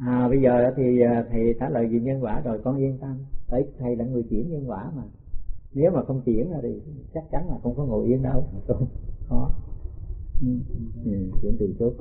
Bây giờ thì thầy trả lời về nhân quả rồi, con yên tâm. Tại thầy là người chuyển nhân quả mà. Nếu mà không chuyển ra thì chắc chắn là không có ngồi yên đâu. Khó. Chuyển từ chút.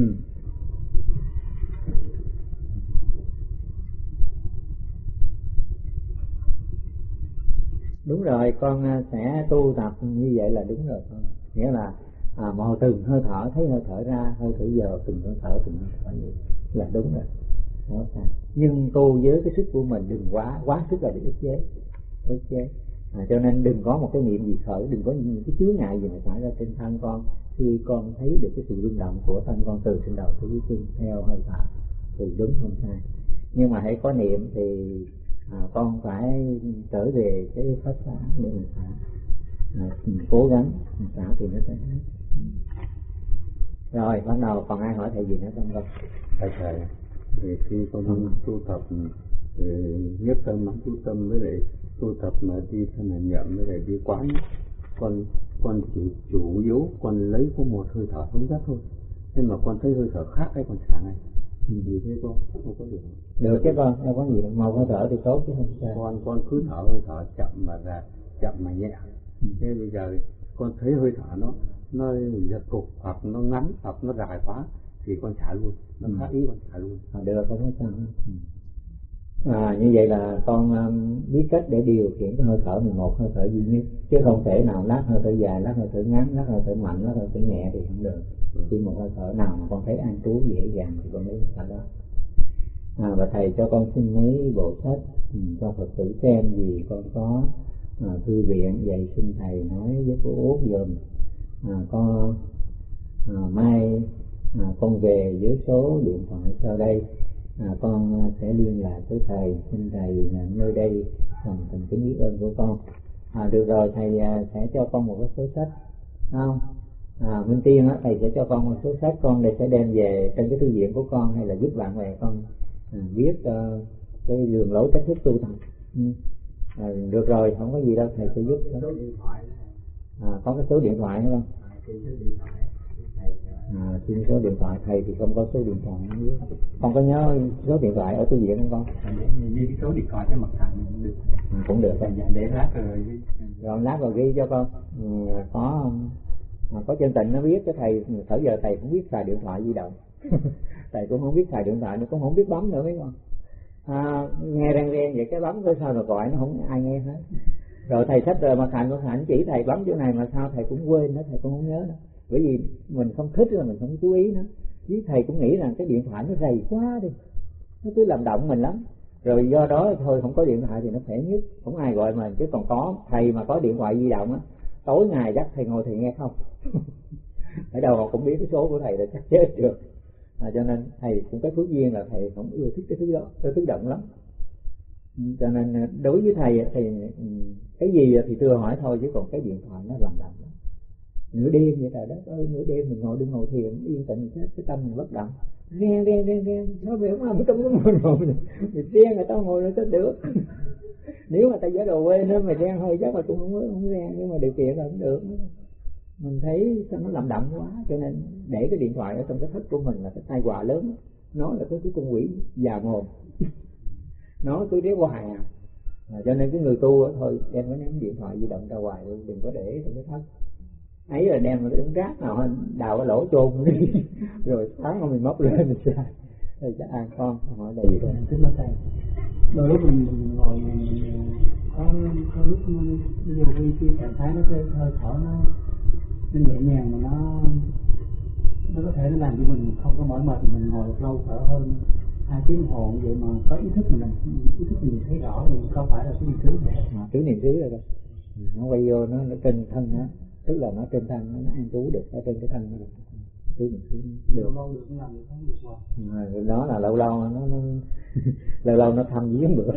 Đúng rồi, con sẽ tu tập như vậy là đúng rồi con. Nghĩa là một từng hơi thở, thấy hơi thở ra, hơi thở vào, từng hơi thở như là đúng rồi. Đó, nhưng tu với cái sức của mình đừng quá sức là bị ức chế. Cho nên đừng có một cái niệm gì khởi, đừng có những cái chướng ngại gì mà xảy ra trên thân con. Khi con thấy được cái sự rung động của thân con từ trên đầu tới dưới chân theo hơi thở thì đúng không sai. Nhưng mà hãy có niệm thì con phải trở về cái pháp xả để mình xả. Cố gắng mình xả thì nó sẽ hết. Rồi bắt đầu còn ai hỏi thầy gì nữa không con? Thầy thì khi con tu tập nhất tâm lắm chú tâm với lại tu tập mà đi thân là nhậm với lại đi quán, con chỉ chủ yếu con lấy có một hơi thở thống nhất thôi. Nhưng mà con thấy hơi thở khác cái con xả này vì thế con không có được. Được chứ con, đâu có gì đâu. Một hơi thở thì tốt chứ không sao. Con cứ thở hơi thở chậm mà ra, chậm mà nhẹ. Thế bây giờ con thấy hơi thở nó giật cục hoặc nó ngắn hoặc nó dài quá thì con xả luôn, nó khác ý con xả luôn. Được, không có sao. Như vậy là con biết cách để điều khiển cái hơi thở mình một hơi thở duy nhất, chứ không thể nào lát hơi thở dài, lát hơi thở ngắn, lát hơi thở mạnh, lát hơi thở nhẹ thì không được. Chỉ một hơi thở nào mà con thấy an trú dễ dàng thì con lấy thở đó. Và thầy cho con xin mấy bộ sách cho Phật tử xem, vì con có thư viện dạy xin thầy nói với cô Út giùm. Mai con về với số điện thoại sau đây, con sẽ liên lạc với thầy, xin thầy nhận nơi đây lòng thành kính biết ơn của con. Được rồi, thầy sẽ cho con một cái số sách, không? Minh Tiên á, thầy sẽ cho con một số sách, con để sẽ đem về trên cái thư viện của con, hay là giúp bạn bè con biết cái đường lối cách thức tu tập. Được rồi, không có gì đâu, thầy sẽ giúp. Có cái số điện thoại hay không? Xin số điện thoại thầy thì không có số điện thoại. Con có nhớ số điện thoại ở thư viện không con? Ghi cái số điện thoại cho mặt thành cũng được. Cũng được. Để lát rồi lát rồi ghi cho con. Có chân tình nó biết, cái thầy thời giờ thầy cũng biết xài điện thoại di động. Thầy cũng không biết xài điện thoại, nó cũng không biết bấm nữa mấy con. Nghe reng vậy cái bấm cái sao rồi gọi nó không ai nghe hết. Rồi thầy sách rồi mặt thành chỉ thầy bấm chỗ này mà sao thầy cũng quên đó, thầy cũng không nhớ đó. Bởi vì mình không thích là mình không chú ý nó. Với thầy cũng nghĩ rằng cái điện thoại nó rầy quá đi, nó cứ làm động mình lắm. Rồi do đó thôi không có điện thoại thì nó khỏe nhất, không ai gọi mình. Chứ còn có thầy mà có điện thoại di động á, tối ngày dắt thầy ngồi thầy nghe không. Ở đâu họ cũng biết cái số của thầy là chắc chết được. Cho nên thầy cũng có phước duyên là thầy không ưa thích cái thứ đó, cái thứ động lắm. Cho nên đối với thầy thì cái gì thì thưa hỏi thôi, chứ còn cái điện thoại nó làm động lắm. Nửa đêm vậy trời đất ơi, nửa đêm mình ngồi thiền yên tĩnh hết, cái tâm mình bất động, reng nó về không làm trong cái ngồi mình reng người ta ngồi nó có được. Nếu mà ta giả đồ quên nữa mà reng hơi chắc là cũng không reng, nhưng mà điều kiện là không được. Mình thấy sao nó làm động quá, cho nên để cái điện thoại ở trong cái thất của mình là cái tai họa lớn. Nó là cái con quỷ già mồm. Nó cứ réo hoài cho nên cái người tu thôi đem cái điện thoại di động ra hoài, đừng có để trong cái thất ấy, là đem cái đống rác nào đào cái lỗ chôn đi. Rồi sáng mình móc lên mình xài. Rồi chắc con hỏi là gì thôi. Đôi lúc mình ngồi có lúc nhiều khi trạng thái nó hơi thở nó nhẹ nhàng, mà nó có thể nó làm cho mình không có mỏi mệt, mình ngồi lâu thở hơn 2 tiếng đồng hồ vậy mà có ý thức mình thấy rõ thì không phải là cái niềm xứ này. Cái niềm xứ rồi nó quay vô nó trên thân nó, tức là nó trên thân nó an trú được ở trên cái thân nó. Cái niềm xứ được lâu được làm được không được rồi. Đó là lâu lâu nó thăm viếng bữa.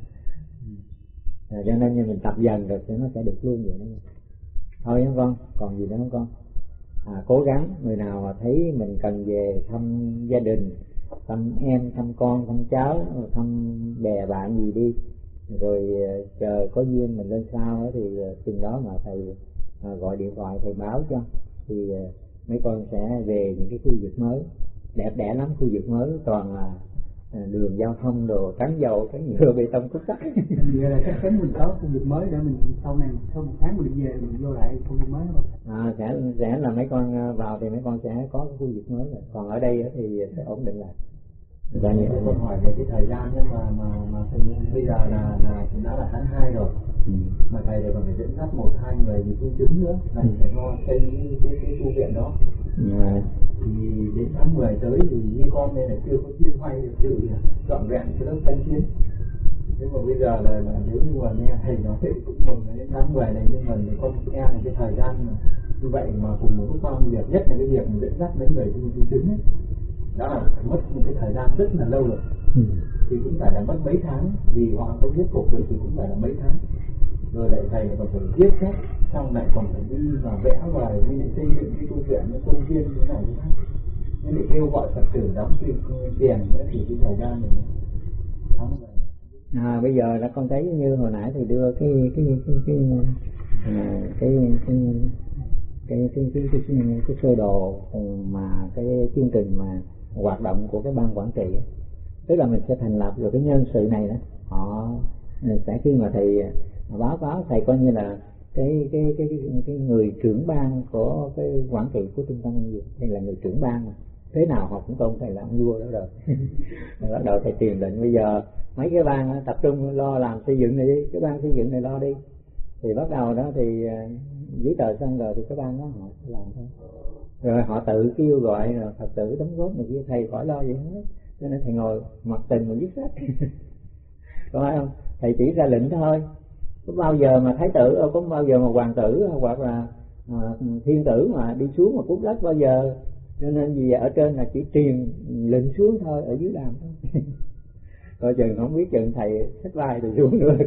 Cho nên như mình tập dần rồi thì nó sẽ được luôn vậy đó. Thôi nha con, còn gì nữa không con? Cố gắng, người nào mà thấy mình cần về thăm gia đình, thăm em, thăm con, thăm cháu, thăm bè bạn gì đi, rồi chờ có duyên mình lên sau thì chừng đó mà thầy gọi điện thoại thầy báo cho, thì mấy con sẽ về những cái khu vực mới đẹp đẽ lắm. Khu vực mới toàn là đường giao thông đồ trắng dầu trắng nhựa bê tông cốt sắt. Vậy là chắc chắn mình có công việc mới để mình sau này sau một tháng mình đi về mình vô lại công việc mới không? Sẽ là mấy con vào thì mấy con sẽ có cái khu vực mới rồi, còn ở đây thì sẽ ổn định lại. Và những con hỏi về cái thời gian ấy mà bây giờ là cũng đã là tháng 2 rồi, mà thầy thì còn phải dẫn dắt 1-2 người thì tu chứng nữa, thầy phải lo xây cái tu viện đó. Thì đến tháng 10 tới thì như con đây là chưa có chuyên khoay được sự trọn vẹn cái lớp tân tiến. Thế mà bây giờ là nếu như mà nghe thầy nói thì cũng mừng đến tháng 10 này, nhưng mà con nghe là cái thời gian như vậy mà cùng một lúc bao nhiêu việc, nhất là cái việc dẫn dắt mấy người tu chứng ấy, đó là mất một cái thời gian rất là lâu rồi. Thì cũng phải là mất mấy tháng, vì họ không biết cổ được thì cũng phải là mấy tháng. Rồi lại thầy còn phải viết hết, xong lại còn phải đi và vẽ và đi xây dựng cái tu viện, cái công viên thế này thế khác. Nên để kêu gọi Phật tử đóng tiền nữa thì cái thời gian này tháng rồi. Bây giờ là con thấy như hồi nãy thì đưa cái sơ đồ mà cái chương trình mà hoạt động của cái ban quản trị, tức là mình sẽ thành lập rồi cái nhân sự này đó, họ sẽ khi mà thầy báo cáo thầy coi như là cái người trưởng ban của cái quản trị của trung tâm An Dược, hay là người trưởng ban mà thế nào họ cũng tôn thầy là ông vua đó rồi. Bắt đầu thầy truyền lệnh bây giờ mấy cái ban tập trung lo làm xây dựng này đi, cái ban xây dựng này lo đi, thì bắt đầu đó thì giấy tờ xong rồi thì cái ban đó họ sẽ làm thôi, rồi họ tự kêu gọi rồi Phật tử đóng góp này kia, thầy khỏi lo gì hết. Cho nên thầy ngồi mặc tình mà viết sách. Có phải không? Thầy chỉ ra lệnh thôi. Có bao giờ mà thái tử, có bao giờ mà hoàng tử hoặc là thiên tử mà đi xuống mà cút đất bao giờ. Cho nên vì ở trên là chỉ truyền lệnh xuống thôi, ở dưới làm thôi. Coi chừng không biết chừng thầy xách vai thì xuống nữa.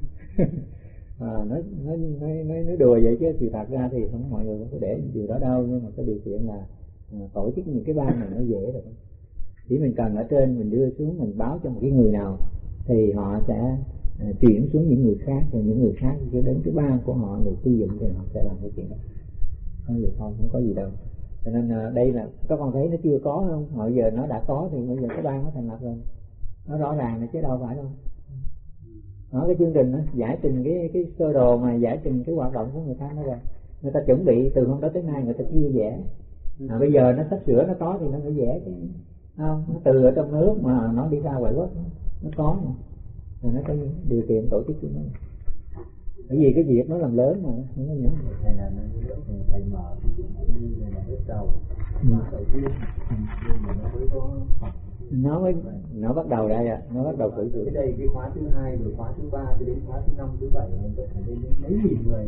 Nói đùa vậy chứ sự thật ra thì không, mọi người không có để điều đó đâu, nhưng mà cái điều kiện là tổ chức những cái ban này nó dễ rồi. Chỉ mình cần ở trên mình đưa xuống, mình báo cho một cái người nào thì họ sẽ chuyển xuống những người khác, rồi những người khác cho đến cái ban của họ để xây dựng thì họ sẽ làm cái chuyện đó. Không được thôi, không có gì đâu. Cho nên đây là các con thấy nó chưa có không? Hồi giờ nó đã có thì bây giờ cái ban nó thành lập rồi, nó rõ ràng là chứ đâu phải đâu. Nó cái chương trình nó giải trình cái sơ đồ mà giải trình cái hoạt động của người ta nó rồi, người ta chuẩn bị từ hôm đó tới nay người ta chưa vẽ. Bây giờ nó sắp sửa nó có thì nó phải vẽ chứ không, nó từ ở trong nước mà nó đi ra ngoài quốc nó có mà. Rồi nó có điều kiện tổ chức của nó, bởi vì cái việc nó làm lớn mà không có nhỏ. Thầy là thầy mở cái chuyện như này là bước đầu tiên, nhưng mà nó mới có nó bắt đầu đây nó bắt đầu khởi sự. Cái đây cái khóa thứ 2 rồi khóa thứ 3 cho đến khóa thứ 5 thứ 7 mình phải đến mấy nghìn người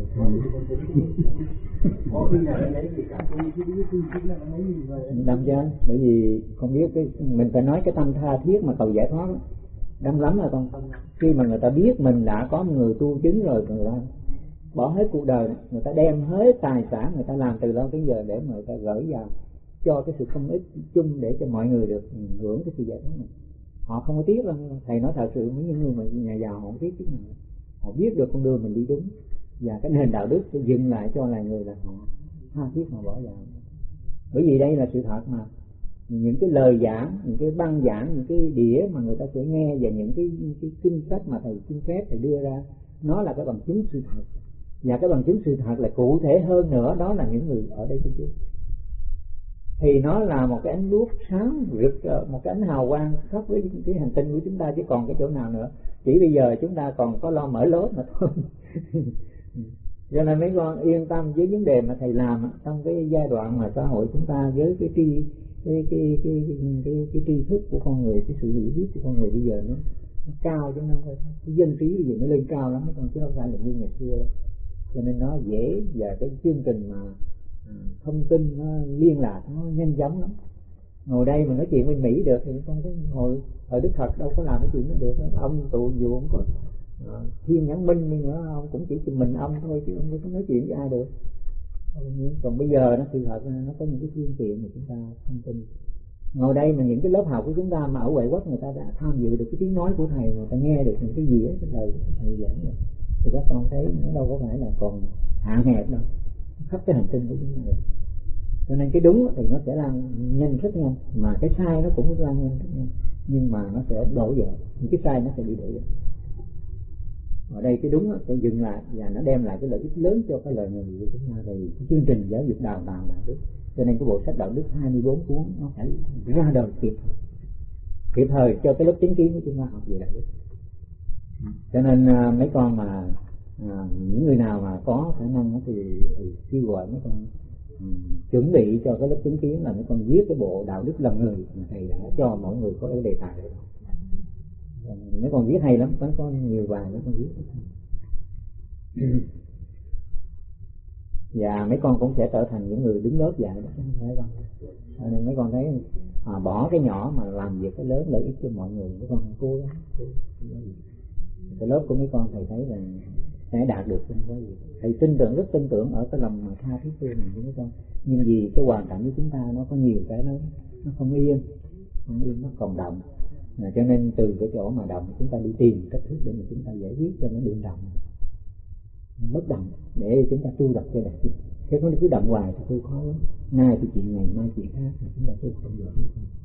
có khi nào lấy gì cả cái là mấy nghìn người đâm chứ, bởi vì không biết cái mình phải nói cái tâm tha thiết mà cầu giải thoát đó. Đâm lắm là con khi mà người ta biết mình đã có người tu chứng rồi, người ta bỏ hết cuộc đời, người ta đem hết tài sản người ta làm từ lâu tới giờ để mà người ta gửi vào cho cái sự công ích chung để cho mọi người được hưởng cái sự giải thoát này. Họ không có tiếc đâu. Thầy nói thật sự những người mà nhà giàu họ không tiếc chứ mà họ biết được con đường mình đi đúng và cái nền đạo đức sẽ dừng lại cho loài người là họ tha thiết họ bỏ vào. Bởi vì đây là sự thật mà. Những cái lời giảng, những cái băng giảng, những cái đĩa mà người ta sẽ nghe và những cái kinh sách mà thầy xin phép thầy đưa ra, nó là cái bằng chứng sự thật. Và cái bằng chứng sự thật là cụ thể hơn nữa, đó là những người ở đây phía trước. Thì nó là một cái ánh đuốc sáng rực, một cái ánh hào quang khắp với cái hành tinh của chúng ta, chứ còn cái chỗ nào nữa. Chỉ bây giờ chúng ta còn có lo mở lối mà thôi. Cho nên mấy con yên tâm với vấn đề mà thầy làm trong cái giai đoạn mà xã hội chúng ta với cái tri thức của con người, cái sự hiểu biết của con người bây giờ nó cao, chứ không phải cái dân trí bây giờ nó lên cao lắm mấy con, chứ không phải là như ngày xưa đâu. Cho nên nó dễ, và cái chương trình mà thông tin nó liên lạc nó nhanh chóng lắm. Ngồi đây mà nói chuyện với Mỹ được thì con thấy ngồi ở Đức Phật đâu có làm cái chuyện đó được. Ông tù dù không có Thiên Nhãn Minh đi nữa, ông cũng chỉ mình ông thôi chứ ông không nói chuyện với ai được. Còn bây giờ nó sự thật nó có những cái phương tiện mà chúng ta thông tin. Ngồi đây mà những cái lớp học của chúng ta mà ở ngoại quốc người ta đã tham dự được cái tiếng nói của thầy, người ta nghe được những cái gì á, cái lời thầy giảng rồi, thì các con thấy nó đâu có phải là còn hạn hẹp đâu, khắp cái hành tinh của chúng ta rồi. Cho nên cái đúng thì nó sẽ lan nhanh rất nhanh, mà cái sai nó cũng lan nhanh rất nhanh. nhưng mà nó sẽ đổ vỡ, những cái sai nó sẽ bị đổ vỡ. Ở đây cái đúng nó sẽ dừng lại và nó đem lại cái lợi ích lớn cho cái lời người của chúng ta về chương trình giáo dục đào tạo đạo đức. Cho nên cái bộ sách đạo đức 24 cuốn nó phải ra đời kịp thời cho cái lớp chính kiến của chúng ta học về đạo đức. Cho nên mấy con mà những người nào mà có khả năng thì kêu gọi mấy con chuẩn bị cho cái lớp chính kiến là mấy con viết cái bộ đạo đức làm người mà thầy đã cho mỗi người có cái đề tài đấy. Mấy con viết hay lắm, có nhiều bài mấy con viết. Và mấy con cũng sẽ trở thành những người đứng lớp dạy đó, phải không? Nên mấy con thấy bỏ cái nhỏ mà làm việc cái lớn lợi ích cho mọi người, mấy con phải cố gắng. Cái lớp của mấy con thầy thấy là sẽ đạt được không có gì. Thầy rất tin tưởng ở cái lòng mà tha thiết thương này của mấy con. Nhưng vì cái hoàn cảnh của chúng ta nó có nhiều cái nó không yên, nó còn động. Cho nên từ cái chỗ mà động chúng ta đi tìm cách thức để mà chúng ta giải quyết cho nó đừng động, bất động, để chúng ta tu tập cho đạt. Thế có cứ động hoài thì tu khó lắm. Nay thì chuyện này, mai chuyện khác thì chúng ta tu không được.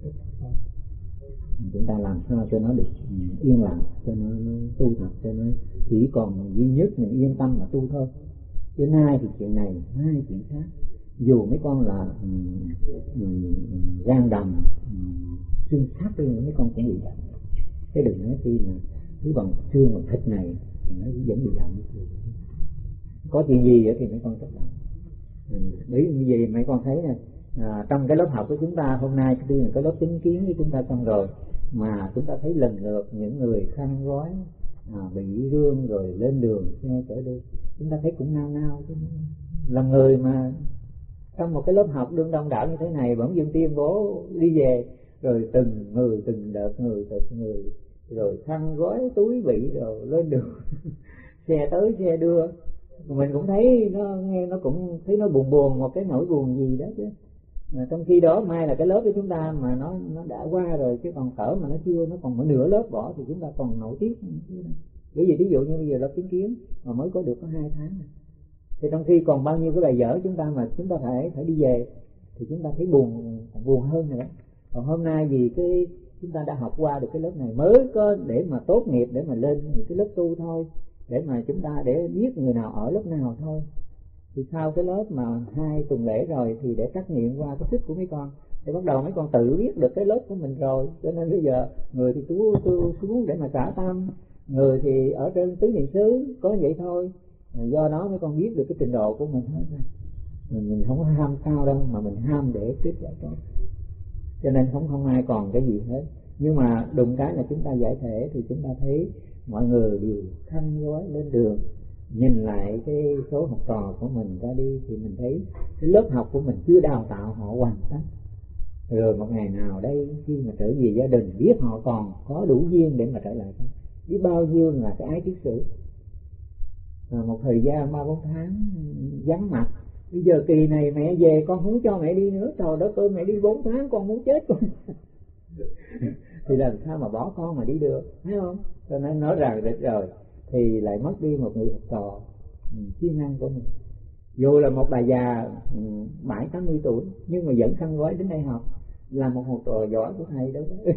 Chúng ta làm sao cho nó được yên lặng, cho nó tu tập, cho nó chỉ còn duy nhất mình yên tâm mà tu thôi. Chứ nay thì chuyện này, mai chuyện khác. Dù mấy con là gan đầm, xương sát đi, mấy con cũng bị động. Thế đừng nói chi mà cứ bằng xương bằng thịt này thì nó vẫn bị động. Có chuyện gì vậy thì mấy con chấp động. Bởi như vậy mấy con thấy nè, trong cái lớp học của chúng ta hôm nay tuy là cái lớp chính kiến của chúng ta xong rồi, mà chúng ta thấy lần lượt những người khăn gói bị rương rồi lên đường xe chở đi, chúng ta thấy cũng nao chứ. Là người mà trong một cái lớp học đương đông đảo như thế này bỗng dưng tuyên bố đi về, rồi từng đợt người rồi khăn gói túi bị rồi lên đường xe tới xe đưa, mình cũng thấy nó nghe nó cũng thấy nó buồn một cái nỗi buồn gì đó chứ. Trong khi đó mai là cái lớp của chúng ta mà nó đã qua rồi, chứ còn cỡ mà nó chưa, nó còn một nửa lớp bỏ thì chúng ta còn nổi tiếc. Bởi vì ví dụ như bây giờ lớp chính kiến mà mới có được có 2 tháng này, thì trong khi còn bao nhiêu cái bài vở chúng ta mà chúng ta phải đi về thì chúng ta thấy buồn hơn nữa. Còn hôm nay vì cái chúng ta đã học qua được cái lớp này mới có để mà tốt nghiệp, để mà lên những cái lớp tu thôi, để mà chúng ta để biết người nào ở lớp nào thôi. Thì sau cái lớp mà 2 tuần lễ rồi thì để trắc nghiệm qua cái sức của mấy con, thì bắt đầu mấy con tự biết được cái lớp của mình rồi. Cho nên bây giờ người thì tu xuống để mà trả tâm, người thì ở trên tứ niệm xứ có vậy thôi. Do đó mấy con biết được cái trình độ của mình hết rồi. Mình không có ham cao đâu, mà mình ham để kết quả tốt. Cho nên không ai còn cái gì hết. Nhưng mà đụng cái là chúng ta giải thể thì chúng ta thấy mọi người đều khăn gói lên đường. Nhìn lại cái số học trò của mình ra đi thì mình thấy cái lớp học của mình chưa đào tạo họ hoàn tất. Rồi một ngày nào đây khi mà trở về gia đình biết họ còn có đủ duyên để mà trở lại không? Biết bao nhiêu là cái ái kiết sử. Một thời gian 3-4 tháng vắng mặt, bây giờ kỳ này mẹ về con không cho mẹ đi nữa, trời đất ơi mẹ đi 4 tháng con muốn chết con. Thì làm sao mà bỏ con mà đi được, thấy không? Cho nên nói rằng được rồi thì lại mất đi một người học trò siêng năng của mình. Dù là một bà già 70-80 tuổi nhưng mà vẫn khăn gói đến đây học, là một học trò giỏi của thầy đâu có.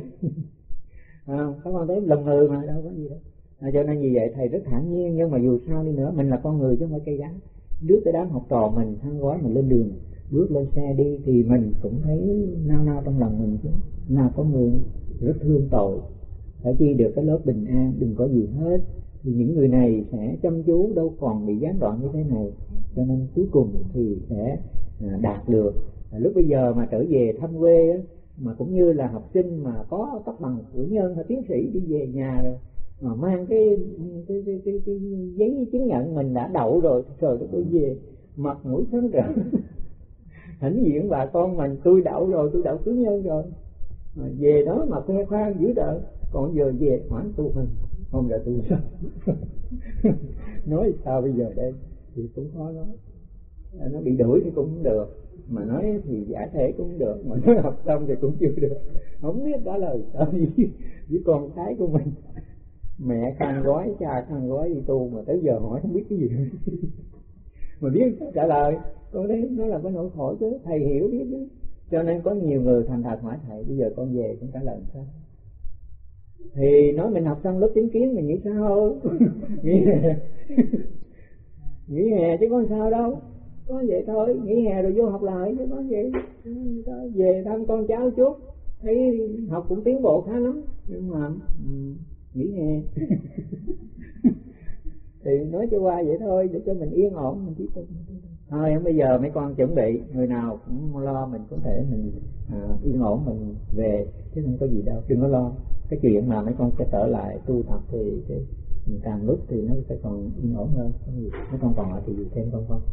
Các con thấy lòng người mà đâu có gì đâu. Cho nên như vậy thầy rất thản nhiên, nhưng mà dù sao đi nữa mình là con người chứ không phải cây đá. Trước cái đám học trò mình khăn gói mình lên đường bước lên xe đi thì mình cũng thấy nao trong lòng mình chứ. Nào có người rất thương tội, phải chi được cái lớp bình an, đừng có gì hết. Thì những người này sẽ chăm chú, đâu còn bị gián đoạn như thế này. Cho nên cuối cùng thì sẽ đạt được. Lúc bây giờ mà trở về thăm quê á, mà cũng như là học sinh mà có cấp bằng cử nhân hay tiến sĩ đi về nhà rồi mà mang cái giấy chứng nhận mình đã đậu rồi, trời đất ơi về mặt mũi sáng rỡ hãnh diện bà con mình, tôi đậu rồi, tôi đậu cử nhân rồi, mà về đó mà khoe khoang dữ đời. Còn giờ về hoãn tu mình không là tu sao? Nói sao bây giờ đây thì cũng khó nói. Nó bị đuổi thì cũng không được, mà nói thì giải thể cũng không được, mà nói học xong thì cũng chưa được. Không biết trả lời sao với con cái của mình. Mẹ khăn gói, cha khăn gói đi tu mà tới giờ hỏi không biết cái gì mà biết trả lời. Con thấy nó là cái nỗi khổ chứ, thầy hiểu biết chứ. Cho nên có nhiều người thành thật hỏi thầy bây giờ con về con trả lời sao. Thì nói mình học xong lớp chứng kiến mình nghĩ sao? nghỉ hè chứ có sao đâu, có vậy thôi, nghỉ hè rồi vô học lại chứ có vậy. Về thăm con cháu chút, thấy học cũng tiến bộ khá lắm, nhưng mà nghỉ hè. Thì nói cho qua vậy thôi để cho mình yên ổn, mình chỉ thôi. Bây giờ mấy con chuẩn bị, người nào cũng lo mình có thể mình yên ổn mình về chứ không có gì đâu, đừng có lo. Cái chuyện mà mấy con sẽ trở lại tu tập thì càng lúc thì nó sẽ còn yên ổn hơn. Mấy con còn lại thì thêm con còn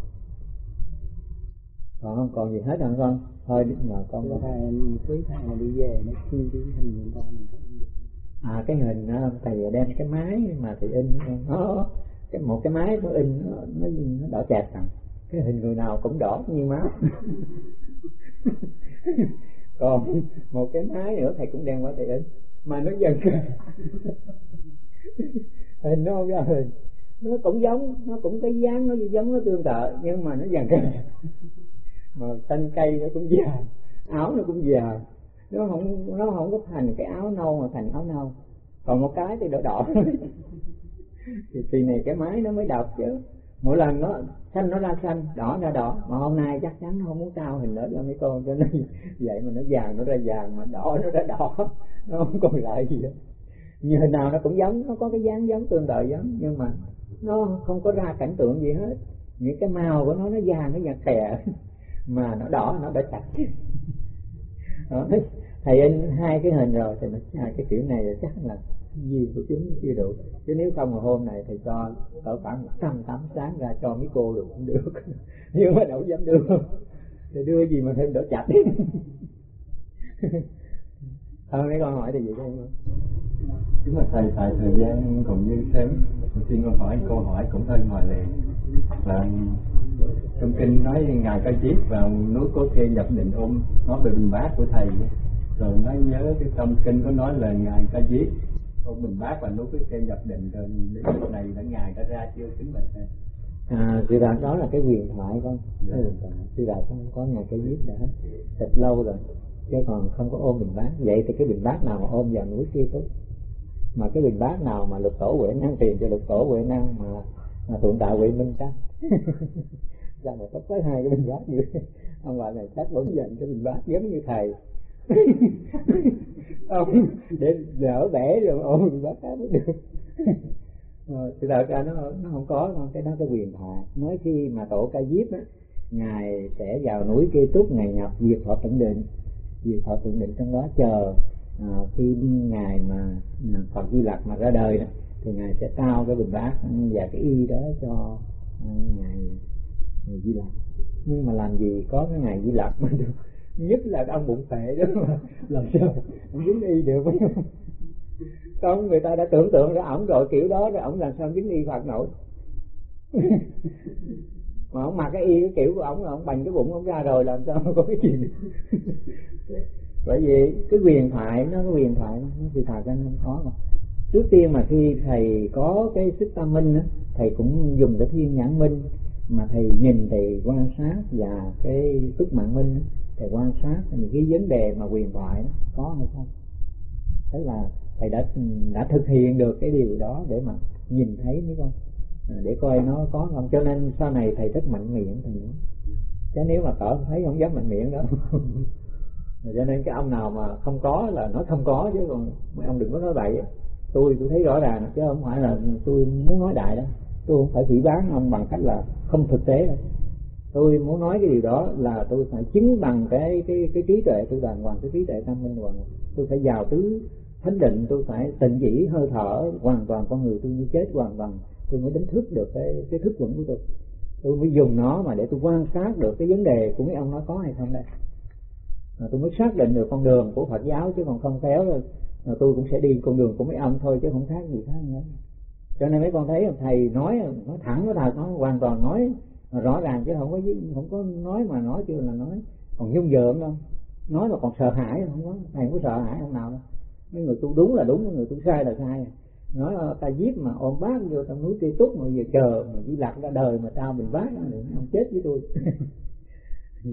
không còn gì hết rồi con. Thôi mà con có cưới thằng mà đi về nó xin cái hình người ta mình cái hình thầy đem cái máy mà thầy in nó một cái máy nó in nó đỏ chẹt rằng cái hình người nào cũng đỏ như máu. Còn một cái máy nữa thầy cũng đem qua thầy in mà nó dần hình nó không ra hình, nó cũng giống, nó cũng cái dáng nó giống, nó tương tự, nhưng mà nó dần mà thân cây nó cũng già, áo nó cũng già, nó không có thành cái áo nâu mà thành áo nâu, còn một cái thì đỏ đỏ. Thì kỳ này cái máy nó mới đọc chứ, mỗi lần nó xanh nó ra xanh, đỏ ra đỏ, mà hôm nay chắc chắn nó không muốn trao hình đó cho mấy con, cho nên vậy mà nó vàng nó ra vàng, mà đỏ nó ra đỏ, nó không còn lại gì hết. Như hình nào nó cũng giống, nó có cái dáng giống tương tự giống, nhưng mà nó không có ra cảnh tượng gì hết. Những cái màu của nó vàng, nó vàng khè, mà nó đỏ chặt. Đó, thầy in hai cái hình rồi thì nó cái kiểu này là chắc là duyên của chúng chưa đủ, chứ nếu không mà hôm này thầy cho cỡ khoảng 100 tấm sáng ra cho mấy cô được cũng được. Nhưng mà đâu dám đưa, thì đưa gì mà thêm đỡ chặt. Thôi mấy con hỏi thì gì thôi. Đúng là thầy tại thời gian còn như sớm, đầu tiên con hỏi câu hỏi cũng hơi ngoài lề là trong kinh nói ngài Ca Diếp vào núi Cố Kê nhập định ôm nói về bình bát của thầy, rồi nói nhớ cái trong kinh có nói là ngài Ca Diếp ôm bình bát và núi Cố Kê nhập định, rồi đến lúc này đã ngài đã ra chưa kính bạch thầy? Sư Đạt đó là cái huyền thoại con. Sư Đạt không có ngài Ca Diếp đã thật lâu rồi, chứ còn không có ôm bình bát. Vậy thì cái bình bát nào mà ôm vào núi Kia Túc, mà cái bình bát nào mà Lục Tổ Huệ Năng tiền cho Lục Tổ Huệ Năng mà Thượng Đạo Huệ Minh Trăng ra mà có hai cái bình bát như ông bà này chắc vẫn dành cái bình bát giống như thầy. Ông để đỡ bể rồi ôm bình bát khác mới được. Thì thật ra nó không có, cái đó cái huyền thoại. Nói khi mà Tổ Ca Diếp á, ngài sẽ vào núi Kê Túc, ngài nhập diệt thọ tận định, trong đó chờ khi ngài mà Phật Di Lặc mà ra đời đó, thì ngài sẽ trao cái bình bát và cái y đó cho ngài Di Lặc. Nhưng mà làm gì có cái ngài Di Lặc mà được, nhất là cái ông bụng phệ đó mà làm sao ông dính y được. Không, người ta đã tưởng tượng ra ổng rồi, kiểu đó rồi ổng làm sao dính y Phật nổi. Mà ổng mặc cái y cái kiểu của ổng là ổng bành cái bụng ổng ra rồi, làm sao có cái gì. Bởi vì cái huyền thoại nó sự thật ra nó không có mà. Trước tiên mà khi thầy có cái sức tâm minh á, thầy cũng dùng cái thiên nhãn minh mà thầy nhìn, thầy quan sát, và cái túc mạng minh á, thầy quan sát những cái vấn đề mà huyền thoại đó có hay không. Tức là thầy đã thực hiện được cái điều đó để mà nhìn thấy mấy con, để coi nó có không. Cho nên sau này thầy rất mạnh miệng thầy nói, chứ nếu mà cỡ thấy không dám mạnh miệng đó. Cho nên cái ông nào mà không có là nói không có, chứ còn mấy ông đừng có nói bậy. Tôi thấy rõ ràng, chứ không phải là tôi muốn nói đại đó. Tôi không phải phỉ báng ông bằng cách là không thực tế đâu. Tôi muốn nói cái điều đó là tôi phải chứng bằng cái trí tuệ tôi đàng hoàng, cái trí tuệ tâm linh hoàn. Tôi phải vào tứ thánh định, tôi phải tịnh chỉ hơi thở hoàn toàn, con người tôi như chết hoàn toàn, tôi mới đánh thức được cái thức vững của tôi mới dùng nó mà để tôi quan sát được cái vấn đề của mấy ông nói có hay không đây. Tôi mới xác định được con đường của Phật giáo, chứ còn không khéo rồi tôi cũng sẽ đi con đường của mấy ông thôi, chứ không khác gì khác nữa. Cho nên mấy con thấy thầy nói thẳng, nói thật, nói hoàn toàn, nói rõ ràng, chứ không có nói mà nói chưa là nói còn nhung nhợm đâu, nói mà còn sợ hãi không có. Thầy không có sợ hãi ông nào đâu. Mấy người tu đúng là đúng, mấy người tu sai là sai. Nói Ca Diếp mà ôm bát vô trong núi Kê Túc mà giờ chờ mà Di Lặc ra đời mà trao mình bát đó, ông chết với tôi.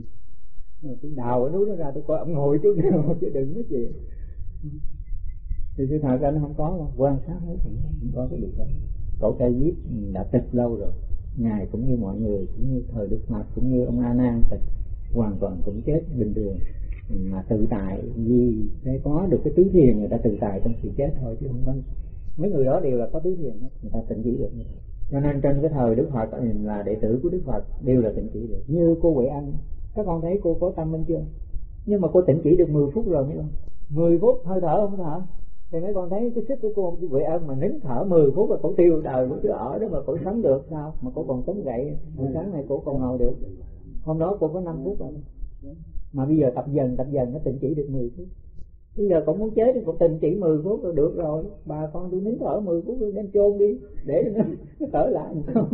Tôi đào ở núi đó ra, tôi coi ông ngồi chút nào chứ đừng nói chuyện. thì sự thật ra nó không có đâu, quan sát hết thì không có cái việc đó. Cổ Cây Diếp đã tịch lâu rồi, ngài cũng như mọi người, cũng như thời Đức Phật, cũng như ông A Nan tịch hoàn toàn cũng chết bình thường, mà tự tại vì phải có được cái tứ thiền người ta tự tại trong sự chết thôi, chứ không có mấy người đó đều là có tứ thiền hết, người ta tịnh chỉ được. Cho nên trên cái thời Đức Phật là đệ tử của Đức Phật đều là tịnh chỉ được. Như cô Huệ Ân, các con thấy cô có tâm minh chưa? Nhưng mà cô tịnh chỉ được 10 phút rồi mấy con, 10 phút hơi thở không thở thì mấy con thấy cái sức của cô Huệ Ân mà nín thở 10 phút là cổ tiêu đời của chứ ở đó mà cổ sống được sao mà cổ còn chống gậy. Buổi sáng này cổ còn ngồi được, hôm đó cô có 5 phút rồi, mà bây giờ tập dần nó tịnh chỉ được 10 phút. Bây giờ cũng muốn chết thì cũng tịnh chỉ 10 phút là được rồi. Bà con tôi nín thở 10 phút rồi đem chôn đi để nó trở lại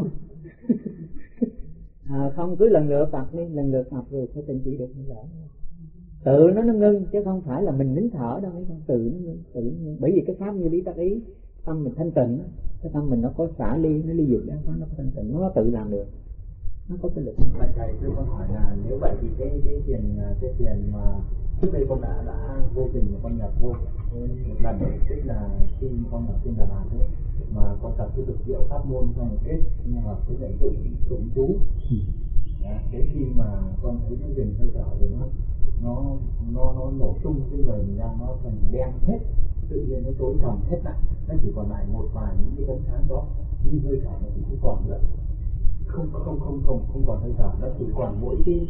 không cứ lần lượt tập đi, lần lượt tập rồi sẽ tịnh chỉ được như vậy. Tự nó ngưng chứ không phải là mình nín thở đâu, mấy con tự nó ngưng. Bởi vì cái pháp như lý tác ý, tâm mình thanh tịnh, cái tâm mình nó có xả ly, nó ly dục nó có thanh tịnh, nó tự làm được, nó có cái lực. Thầy tôi con hỏi là nếu vậy thì cái tiền mà trước đây con đã vô tình mà con nhập vô một lần, tức là khi con ở trên Đà Lạt ấy, mà con tập cái thực diệu pháp môn trong một kết nhưng mà cái dạy tụng chú. Đến khi mà con thấy cái tiền hơi thở rồi nó nổ tung cái người mình ra, nó thành đen hết, tự nhiên nó tối thẳm hết lại, nó chỉ còn lại một vài những cái vấn sáng đó, nhưng hơi thở nó cũng không còn nữa, không còn hơi thở, nó chỉ còn mỗi cái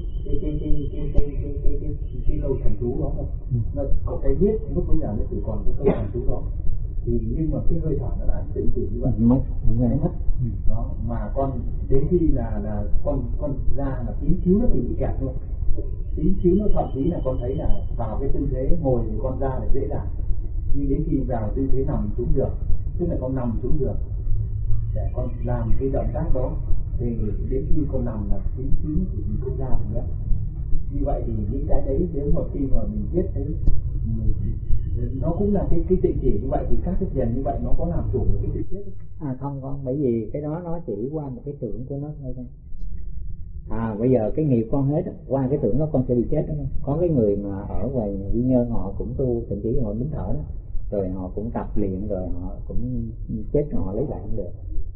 câu thần chú đó thôi. Nó có cái viết lúc bây giờ nó chỉ còn cái câu thần chú đó, thì nhưng mà cái hơi thở nó đã tĩnh chỉ như vậy mất đó. Mà con đến khi là con ra là tí xíu nó thì bị kẹt luôn, tí xíu nó thậm chí là con thấy là vào cái tư thế ngồi thì con ra là dễ dàng, nhưng đến khi vào tư thế nằm xuống giường, tức là con nằm xuống giường để con làm cái động tác đó, thì đến khi con nằm là tí xíu thì mình không ra được nữa. Như vậy thì những cái đấy nếu mà khi mà mình biết thấy nó cũng là cái tịnh chỉ như vậy, thì các cái thiền như vậy nó có làm chủ được cái sự chết? Không con, bởi vì cái đó nó chỉ qua một cái tưởng của nó thôi. Bây giờ cái nghiệp con hết, qua cái tưởng đó con sẽ bị chết đó. Có cái người mà ở ngoài Quy Nhơn họ cũng tu tịnh chỉ, họ nín thở đó, rồi họ cũng tập luyện, rồi họ cũng chết, họ lấy lại không được.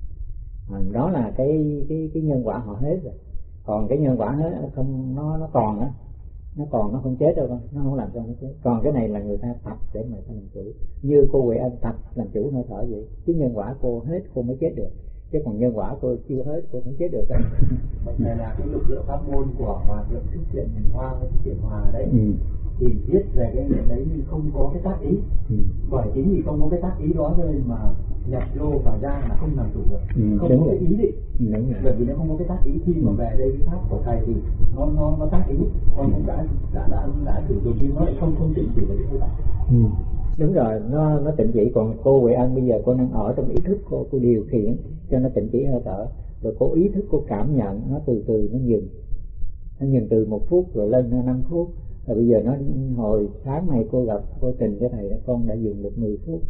Đó là cái nhân quả họ hết rồi. Còn cái nhân quả hết không, nó còn á, nó không chết đâu con, nó không làm cho nó chết. Còn cái này là người ta tập để mà ta làm chủ, như cô Huệ Ân tập làm chủ hơi thở vậy. Cái nhân quả cô hết cô mới chết được, chứ còn nhân quả cô chưa hết cô không chết được đâu. Này là cái lực lượng pháp môn của Hòa Thượng Thích Thiện Hoa với Thiện Hòa đấy, thì viết về cái chuyện đấy nhưng không có cái tác ý. Bởi chính vì không có cái tác ý đó nên mà nhập vô và ra là không làm chủ được, không có cái ý định. Bởi vì nó không có cái tác ý, khi mà về đây cái pháp của thầy thì nó tác ý, con cũng đã sử dụng nhưng nó lại không tịnh chỉ với cái pháp. Đúng rồi, nó tịnh chỉ. Còn cô Huệ Ân bây giờ cô đang ở trong ý thức cô điều khiển cho nó tịnh chỉ hơi thở, rồi cô ý thức cô cảm nhận nó từ từ nó dừng từ 1 phút rồi lên 5 phút. Rồi bây giờ nó hồi sáng này cô gặp cô Tình cho thầy, con đã dừng được 10 phút.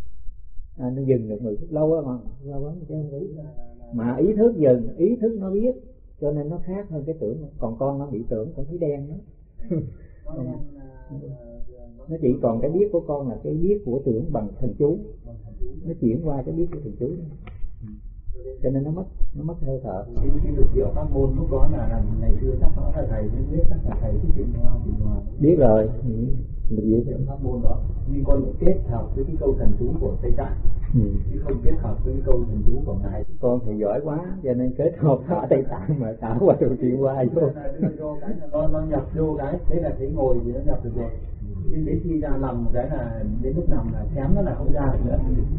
Nó dừng được 10 phút lâu lắm chứ không biết. Mà ý thức dừng, ý thức nó biết, cho nên nó khác hơn cái tưởng. Còn con nó bị tưởng, con thấy đen đó. Nó chỉ còn cái biết của con là cái biết của tưởng bằng thần chú, nó chuyển qua cái biết của thần chú đó. Cho nên nó mất hơi thở. Cái lực diệu pháp môn lúc đó là ngày xưa chắc nó là thầy mới biết, chắc là thầy Thích Thiện Hoa biết rồi. Lực diệu pháp môn đó, nhưng con kết hợp với cái câu thần chú của Tây Tạng, chứ không kết hợp với cái câu thần chú của ngài. Con thì giỏi quá cho nên kết hợp thả Tây Tạng mà thả qua Thường Thiện Hoa vô. Nó nhập vô cái thế là thấy ngồi thì nó nhập được rồi, nhưng đến khi ra nằm cái là đến lúc nằm là chém nó là không ra được nữa.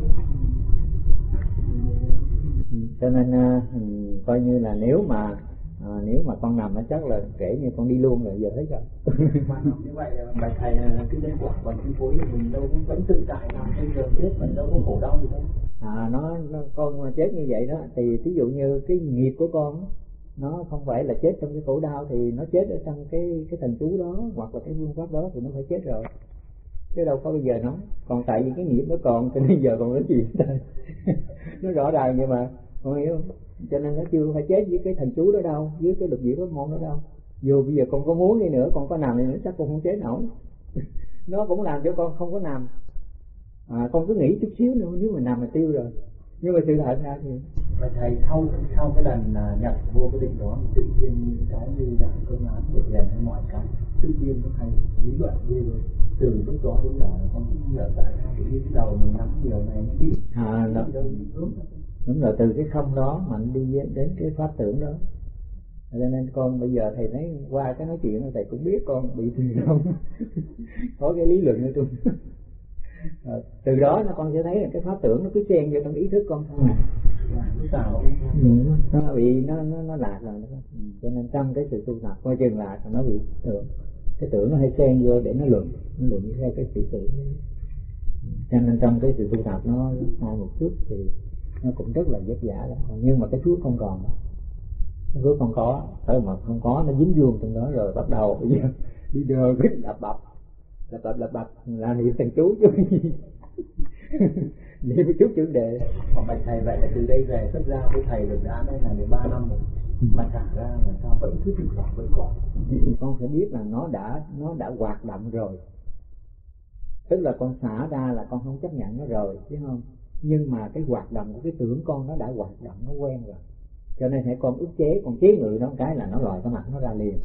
Cho nên coi như là nếu mà con nằm nó chắc là kể như con đi luôn rồi, giờ thấy rồi. Mà như vậy là bài thầy là cái nhân quả còn chi phối thì mình đâu cũng vẫn tự tại nằm trên giường chết, mình đâu có khổ đau gì đâu. Nó con mà chết như vậy đó thì ví dụ như cái nghiệp của con nó không phải là chết trong cái khổ đau thì nó chết ở trong cái thần chú đó hoặc là cái phương pháp đó thì nó phải chết rồi, chứ đâu có bây giờ nói. Còn tại vì cái nghiệp nó còn cho nên giờ còn nói gì thôi. Nó rõ ràng vậy mà, con hiểu không? Cho nên nó chưa phải chết với cái thần chú đó đâu, với cái lực diệu pháp môn đó đâu. Dù bây giờ con có muốn đi nữa, con có nằm đi nữa chắc con không chết nổi. Nó cũng làm cho con không có nằm. Con cứ nghĩ chút xíu nữa nếu mà nằm mà tiêu rồi, nhưng mà sự thật ra thì và thầy sau cái lần nhập vô cái định đó tự nhiên cái như là phương án để rèn hay mọi cái tự nhiên nó thành lý luận ghê rồi. Từ lúc đó đến giờ con cũng nhận tại sao tự nhiên đầu mình nắm nhiều này nó bị đúng rồi, từ cái không đó mà anh đi đến cái pháp tưởng đó. Cho nên con bây giờ thầy thấy qua cái nói chuyện này thầy cũng biết con bị thiền không có cái lý luận ở trong từ đó con sẽ thấy là cái pháp tưởng nó cứ xen vô trong ý thức con không à. Nó bị nó lạc rồi đó. Cho nên trong cái sự tu tập coi chừng lạc nó bị tưởng, cái tưởng nó hay xen vô để nó luận theo cái sự tưởng. Cho nên trong cái sự tu tập nó sai một chút thì nó cũng rất là vất vả lắm. Nhưng mà cái phước không còn, cái phước không có, tới mà không có nó dính vuông trong đó rồi bắt đầu bây giờ đi đưa cái lập bập là niệm thành chú chứ niệm một chút chữ đề. Còn bạch thầy vậy là từ đây về xuất ra với thầy được đã đây là 13 năm rồi mà trả ra là sao vẫn cứ thỉnh thoảng vẫn còn. Con phải biết là nó đã hoạt động rồi, tức là con xả ra là con không chấp nhận nó rồi chứ không, nhưng mà cái hoạt động của cái tưởng con nó đã hoạt động, nó quen rồi, cho nên hãy con ức chế, con chế ngự nó cái là nó lòi cái mặt nó ra liền.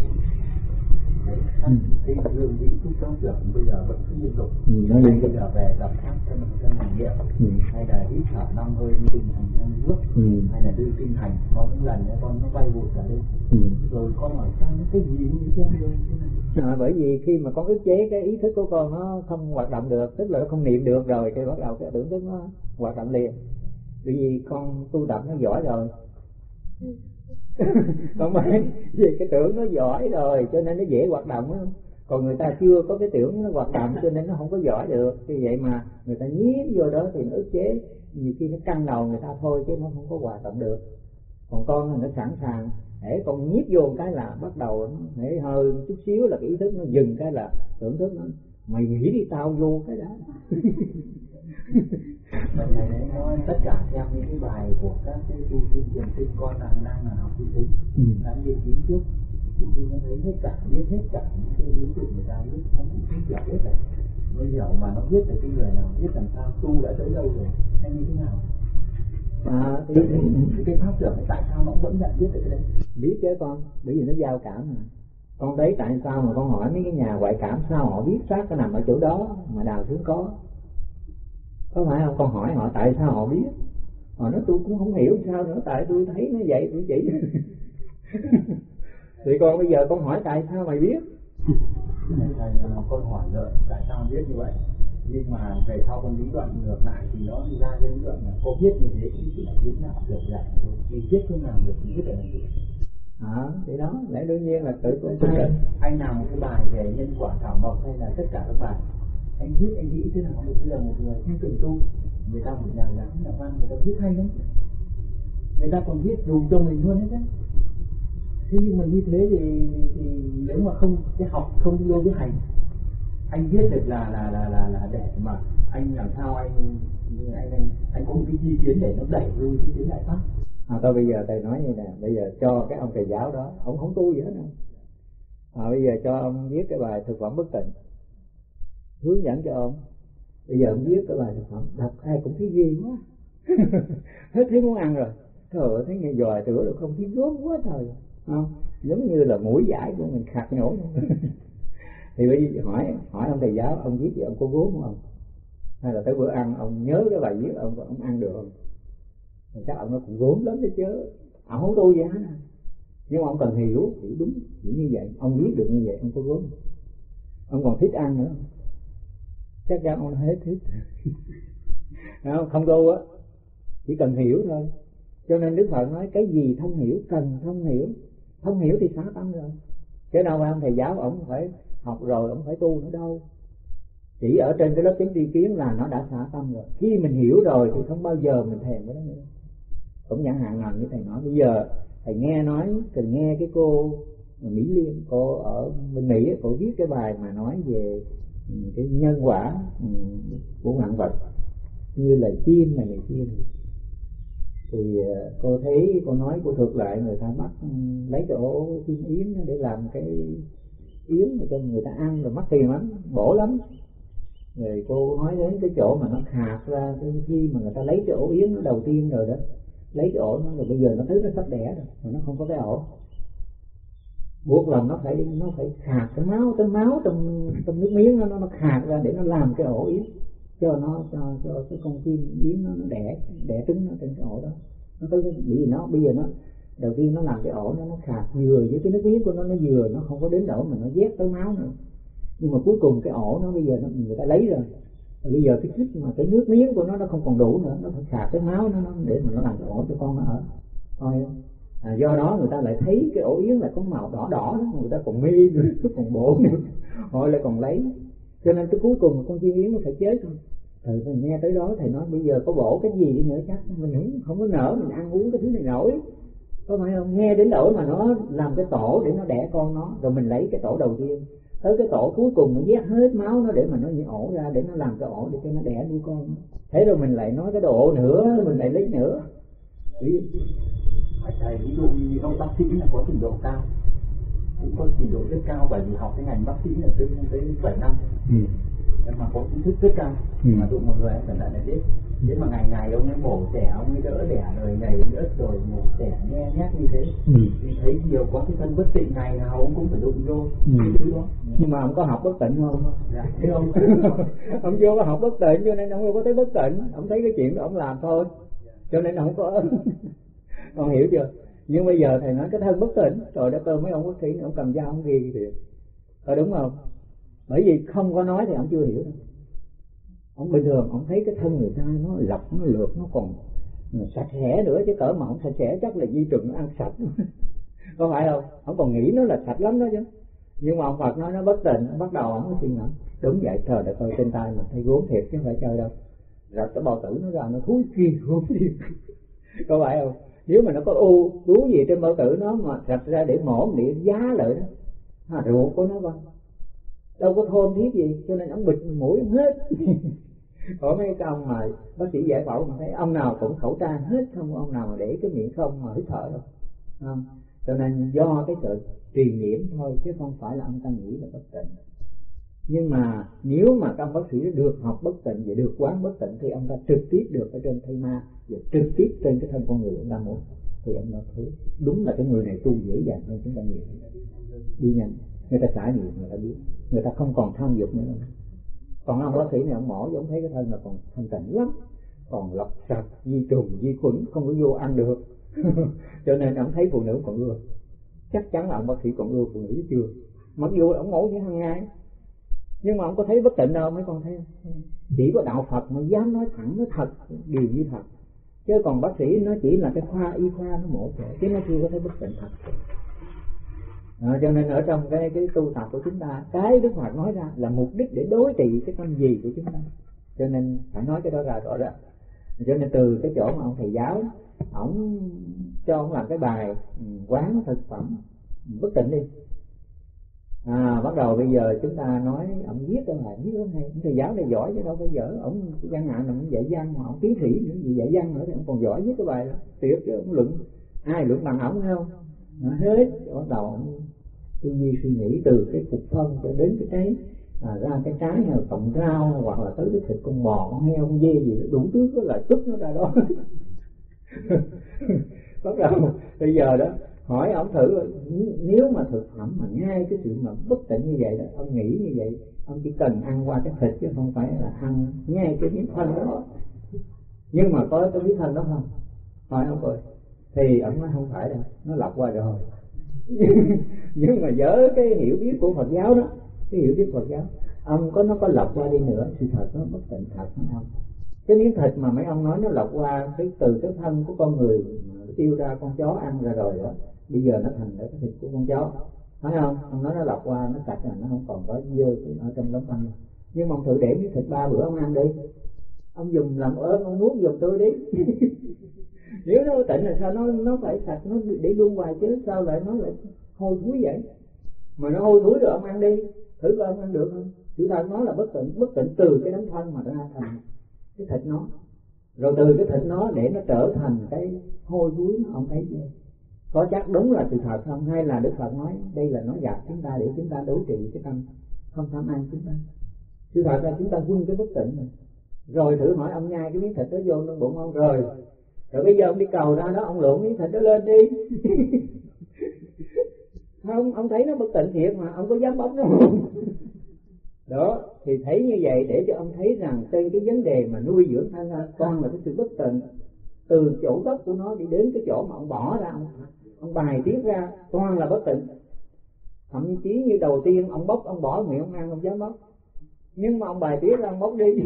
Cái hương vị thuốc trong tưởng bây giờ vẫn cứ liên tục. Nó liên bây giờ về tập pháp cho mình nghiệm, hay là hít thở 5 hơi như tinh hành trong nước, hay là đưa tinh hành. Có những lần con nó bay vụt cả lên, rồi con hỏi sao cái gì như thế này. Bởi vì khi mà con ức chế cái ý thức của con nó không hoạt động được, tức là nó không niệm được rồi, thì bắt đầu cái tưởng thức nó hoạt động liền. Bởi vì con tu tập nó giỏi rồi. Không phải vì cái tưởng nó giỏi rồi cho nên nó dễ hoạt động đó. Còn người ta chưa có cái tưởng nó hoạt động cho nên nó không có giỏi được. Vì vậy mà người ta nhiếp vô đó thì nó ức chế, nhiều khi nó căng đầu người ta thôi chứ nó không có hoạt động được. Còn con thì nó sẵn sàng, để con nhiếp vô cái là bắt đầu nó để hơi chút xíu là cái ý thức nó dừng cái là tưởng thức nó mày nghĩ đi tao vô cái đó. Vậy này nói tất cả theo những cái bài của các cái tu sinh thiền sinh con đang là học tu sinh, đang nghiên cứu trước, thì nó thấy hết cả những cái lý tưởng người ta biết, không biết hiểu hết rồi, mới hiểu mà nó biết được cái người nào biết làm sao tu đã tới đâu rồi hay như thế nào. Cái pháp tưởng tại sao nó vẫn nhận biết được cái đấy? Biết chứ con, bởi vì nó giao cảm mà. Con thấy tại sao mà con hỏi mấy cái nhà ngoại cảm sao họ biết xác nó nằm ở chỗ đó mà đào xuống có phải không? Con hỏi họ tại sao họ biết, họ nói tôi cũng không hiểu sao nữa, tại tôi thấy nó vậy tôi chỉ. Thì con bây giờ con hỏi tại sao mày biết? Thầy con hỏi rồi tại sao biết như vậy, nhưng mà về sau con lý luận ngược lại thì nó ra cái lý luận là cô biết như thế cũng chỉ là biết nào được giải thôi, vì biết không làm được thì biết là gì. Thì đó lẽ đương nhiên là tự con sai. Anh làm một cái bài về nhân quả thảo mộc hay là tất cả các bài anh viết anh nghĩ thế nào, bây giờ một người không từng tu, người ta một nhà giáo nhà văn người ta viết hay lắm, người ta còn viết dùng cho mình luôn hết đấy. Thế nhưng mà như thế thì nếu mà không cái học không vô cái hành, anh viết được là để mà anh làm sao anh có một cái chi kiến để nó đẩy lui cái kiến đại pháp. Thôi bây giờ thầy nói như nè, bây giờ cho cái ông thầy giáo đó, ông không tu gì hết đâu. Bây giờ cho ông viết cái bài thực phẩm bất tịnh, hướng dẫn cho ông. Bây giờ ông viết cái bài thực phẩm, đọc ai cũng thấy ghê quá. Hết thấy muốn ăn rồi. Trời ơi, thấy nghe dòi tửa được không, thấy gớm quá trời. Không? Giống như là mũi giải của mình khạc nhổ. Thì bây giờ hỏi ông thầy giáo, ông viết gì ông có gốm không? Hay là tới bữa ăn ông nhớ cái bài viết ông ăn được không? Chắc ông nó cũng gốm lắm đấy chứ. Ông không tu gì hết. Nhưng mà ông cần hiểu đúng như vậy, ông viết được như vậy ông có gốm. Ông còn thích ăn nữa, chắc chắn ông hết thích. Không tu á, chỉ cần hiểu thôi. Cho nên Đức Phật nói cái gì thông hiểu, cần thông hiểu thì xả tâm rồi. Chứ đâu phải ông thầy giáo ông phải học rồi ông phải tu nữa đâu. Chỉ ở trên cái lớp chánh tri kiến là nó đã xả tâm rồi. Khi mình hiểu rồi thì không bao giờ mình thèm cái đó nữa. Cũng chẳng hạn nào như thầy nói bây giờ thầy nghe nói, cần nghe cái cô Mỹ Liên, cô ở bên Mỹ, cô viết cái bài mà nói về cái nhân quả của vạn vật như là chim này kia. Thì cô thấy, cô nói cô thuộc lại người ta bắt lấy cái ổ chim yến để làm cái yến cho người ta ăn rồi mắc tiền lắm, bổ lắm. Rồi cô nói đến cái chỗ mà nó khạc ra cái khi mà người ta lấy cái ổ yếm nó đầu tiên rồi đó, lấy cái ổ nó rồi bây giờ nó thấy nó sắp đẻ rồi mà nó không có cái ổ, buộc lòng nó phải khạc cái máu trong nước miếng nó khạc ra để nó làm cái ổ yếm cho cái con chim yếm nó đẻ trứng nó trên cái ổ đó. Nó tới bây giờ nó đầu tiên nó làm cái ổ nó khạc vừa với cái nước miếng của nó vừa, nó không có đến ổ mà nó vét tới máu nữa. Nhưng mà cuối cùng cái ổ nó bây giờ người ta lấy rồi bây giờ cái kích mà cái nước miếng của nó không còn đủ nữa, nó phải khạc cái máu nó để mà nó làm cái ổ cho con nó ở. Thôi do đó người ta lại thấy cái ổ yếm là có màu đỏ đó, người ta còn mê nữa, còn bộ nữa, họ lại còn lấy. Cho nên cái cuối cùng con chim yếm nó phải chết thôi. Thầy nghe tới đó thầy nói bây giờ có bổ cái gì đi nữa chắc mình không có nỡ mình ăn uống cái thứ này nổi, có phải không? Nghe đến nỗi mà nó làm cái tổ để nó đẻ con nó, rồi mình lấy cái tổ đầu tiên, tới cái tổ cuối cùng nó vét hết máu nó để mà nó ổ ra để nó làm cái ổ để cho nó đẻ đi con. Thế rồi mình lại nói cái độ nữa, mình lại lấy nữa. Thầy ví dụ như ông bác sĩ là có trình độ cao, cũng có trình độ rất cao, bởi vì học cái ngành bác sĩ là tới 7 năm, mà có kiến thức rất cao, mà tụi mọi người phải lại là biết. Thế mà ngày ông ấy mổ trẻ, ông ấy đỡ đẻ rồi ngày đỡ rồi mổ trẻ nghe nhát như thế, thì thấy nhiều có cái thân bất tịnh ngày nào ông cũng phải đụng vô thứ đó. Nhưng mà ông có học bất tịnh không? Dạ, thế ông ông vô có học bất tịnh cho nên ông không có thấy bất tịnh, ông thấy cái chuyện đó ông làm thôi, cho nên ông không có ông hiểu chưa? Nhưng bây giờ thầy nói cái thân bất tịnh, rồi đã cơ mấy ông bác sĩ ông cầm dao ông ghi thì có đúng không? Bởi vì không có nói thì ông chưa hiểu đâu. Ông bình thường ông thấy cái thân người ta nó lọc nó lượt nó còn sạch sẽ nữa, chứ cỡ mà ông sạch sẽ chắc là di trùng nó ăn sạch có phải không? Ông còn nghĩ nó là sạch lắm đó chứ. Nhưng mà ông Phật nói nó bất tịnh, bắt đầu ông mới suy ngẫm đúng vậy. Trời đất ơi, trên tay mình thấy gốm thiệt chứ không phải chơi đâu, rồi cái bao tử nó ra nó thúi kia gốm thiệt có phải không? Nếu mà nó có u gì trên bao tử nó mà sạch ra để mổ để giá lại đó, ruột của nó vâng đâu có thôn thiết gì, cho nên ông bịt mũi ông hết có mấy cái ông mà bác sĩ giải phẫu mà thấy ông nào cũng khẩu trang hết, không ông nào mà để cái miệng không mà hít thở đâu, không? Cho nên do cái sự truyền nhiễm thôi chứ không phải là ông ta nghĩ là bất tịnh. Nhưng mà nếu mà các bác sĩ được học bất tịnh và được quán bất tịnh thì ông ta trực tiếp được ở trên thây ma và trực tiếp trên cái thân con người ông ta muốn, thì ông ta thấy đúng là cái người này tu dễ dàng hơn chúng ta nhiều, đi nhanh, người ta trải nghiệm người ta biết, người ta không còn tham dục nữa. Còn ông bác sĩ này ông mổ giống thấy cái thân là còn thanh tịnh lắm, còn lọc sạch vi trùng vi khuẩn không có vô ăn được cho nên ông thấy phụ nữ còn ưa, chắc chắn là ông bác sĩ còn ưa phụ nữ chứ chưa, mặc dù ông mổ như hàng ngày. Nhưng mà ông có thấy bất tịnh đâu mấy con thấy không? Chỉ có đạo Phật mới dám nói thẳng nó thật, điều như thật, chứ còn bác sĩ nó chỉ là cái khoa y khoa nó mổ trẻ chứ nó chưa có thấy bất tịnh thật. Cho nên ở trong cái tu tập của chúng ta, cái Đức Phật nói ra là mục đích để đối trị cái tâm gì của chúng ta, cho nên phải nói cái đó ra rõ ràng. Cho nên từ cái chỗ mà ông thầy giáo ổng cho ông làm cái bài quán thực phẩm bất tịnh đi, bắt đầu bây giờ chúng ta nói ông viết cái bài viết lắm hay, ông thầy giáo này giỏi chứ đâu phải dở, ông văn ngạn là ông dạy văn mà ông tiến sĩ nữa, gì dạy văn nữa thì ông còn giỏi viết cái bài đó tuyệt chứ, ông luận ai luận bằng ổng không? Hết bắt đầu ông tư duy suy nghĩ từ cái cục phân cho đến cái trái, ra cái trái hay là cộng rau hoặc là tới cái thịt con bò con heo con dê gì đủ thứ cái là tức nó ra đó bắt đầu bây giờ đó hỏi ông thử, nếu mà thực phẩm mà ngay cái sự mà bất tịnh như vậy đó, ông nghĩ như vậy ông chỉ cần ăn qua cái thịt chứ không phải là ăn ngay cái miếng thân đó, nhưng mà có cái miếng thân đó không? Hỏi ông coi thì ông nói không phải đâu, nó lọc qua rồi nhưng mà dở cái hiểu biết của Phật giáo đó, cái hiểu biết Phật giáo ông nó có lọc qua đi nữa sự thật nó bất tịnh thật phải không? Cái miếng thịt mà mấy ông nói nó lọc qua từ cái thân của con người tiêu ra con chó ăn ra rồi đó, bây giờ nó thành cái thịt của con chó, phải không? Ông nói nó lọc qua nó sạch rồi, nó không còn có dơ ở trong đống phân. Nhưng mà ông thử để miếng thịt 3 bữa ông ăn đi, ông dùng làm ớn ông nuốt dùng tôi đi nếu nó tịnh là sao nó phải sạch, nó để luôn hoài chứ sao lại nó lại hôi thối vậy? Mà nó hôi thối rồi ông ăn đi, thử coi ông ăn được không? Sự thật nó là bất tịnh từ cái đống thân mà ra thành cái thịt nó, rồi từ cái thịt nó để nó trở thành cái hôi thối nó, ông thấy chưa? Có chắc đúng là sự thật không, hay là Đức Phật nói đây là nói gạt chúng ta để chúng ta đối trị cái tâm không tham ăn chúng ta? Sự thật là chúng ta quân cái bất tịnh này. Rồi thử hỏi ông nhai cái miếng thịt đó vô trong bụng ông rồi bây giờ ông đi cầu ra đó, ông luộc miếng thịt đó lên đi. Không, ông thấy nó bất tịnh thiệt mà ông có dám bóc nó không? Đó, thì thấy như vậy để cho ông thấy rằng trên cái vấn đề mà nuôi dưỡng thân con là cái sự bất tịnh, từ chỗ gốc của nó đi đến cái chỗ mà ông bỏ ra, ông bài tiết ra toàn là bất tịnh. Thậm chí như đầu tiên ông bóc, ông bỏ miệng ông ăn, ông dám bóc, nhưng mà ông bài tiết ra ông bóc đi.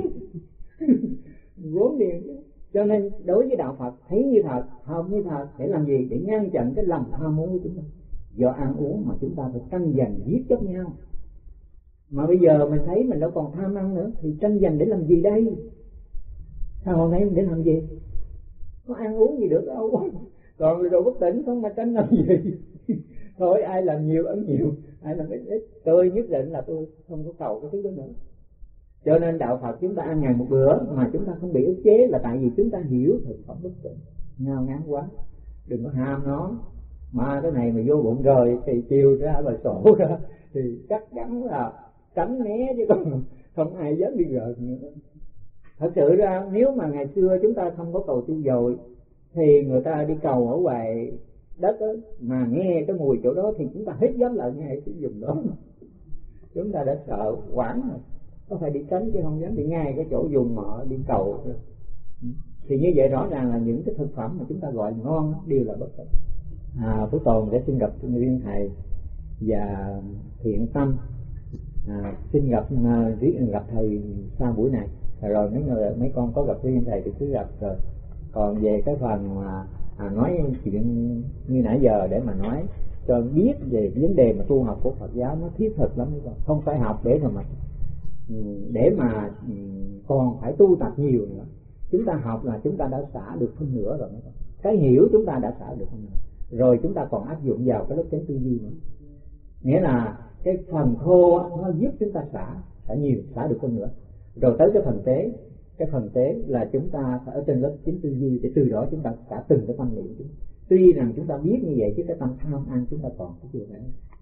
Vốn liền chứ. Cho nên đối với đạo Phật thấy như thật, học như thật, để làm gì? Để ngăn chặn cái lòng tham muốn của chúng ta. Do ăn uống mà chúng ta phải tranh giành giết chóc nhau. Mà bây giờ mình thấy mình đâu còn tham ăn nữa, thì tranh giành để làm gì đây? Sao hôm nay để làm gì? Có ăn uống gì được đâu. Còn đồ bất tỉnh không mà tranh làm gì? Thôi ai làm nhiều ăn nhiều, ai làm ít. Tôi nhất định là tôi không có cầu cái thứ đó nữa. Cho nên đạo Phật chúng ta ăn ngày một bữa mà chúng ta không bị ức chế là tại vì chúng ta hiểu thực phẩm bất tịnh, ngao ngán quá. Đừng có ham nó, mà cái này mà vô bụng rồi thì chiều ra bài sổ ra thì chắc chắn là tránh né chứ không ai dám đi gần nữa. Thật sự ra nếu mà ngày xưa chúng ta không có cầu tiêu dồi thì người ta đi cầu ở ngoài đất đó, mà nghe cái mùi chỗ đó thì chúng ta hết dám lại ngay cái vùng đó. Chúng ta đã sợ quảng rồi, có phải đi tránh chứ không dám đi ngay cái chỗ dùng mà đi cầu. Thì như vậy rõ ràng là những cái thực phẩm mà chúng ta gọi ngon đều là bất tịnh. Phú Tồn để xin gặp riêng thầy và Thiện Tâm, xin gặp thầy sau buổi này. Rồi mấy con có gặp riêng thầy thì cứ gặp rồi. Còn về cái phần mà nói chuyện như nãy giờ để mà nói cho biết về vấn đề mà tu học của Phật giáo nó thiết thực lắm, không phải học để mà còn phải tu tập nhiều nữa. Chúng ta học là chúng ta đã xả được phân nửa rồi. Cái hiểu chúng ta đã xả được phân nửa rồi, chúng ta còn áp dụng vào cái lớp chánh tư duy nữa. Nghĩa là cái phần thô nó giúp chúng ta xả nhiều, xả được phân nửa. Rồi tới cái phần tế là chúng ta phải ở trên lớp chánh tư duy, để từ đó chúng ta xả từng cái tâm niệm. Tuy rằng chúng ta biết như vậy chứ cái tâm tham ăn chúng ta còn cái chưa phải.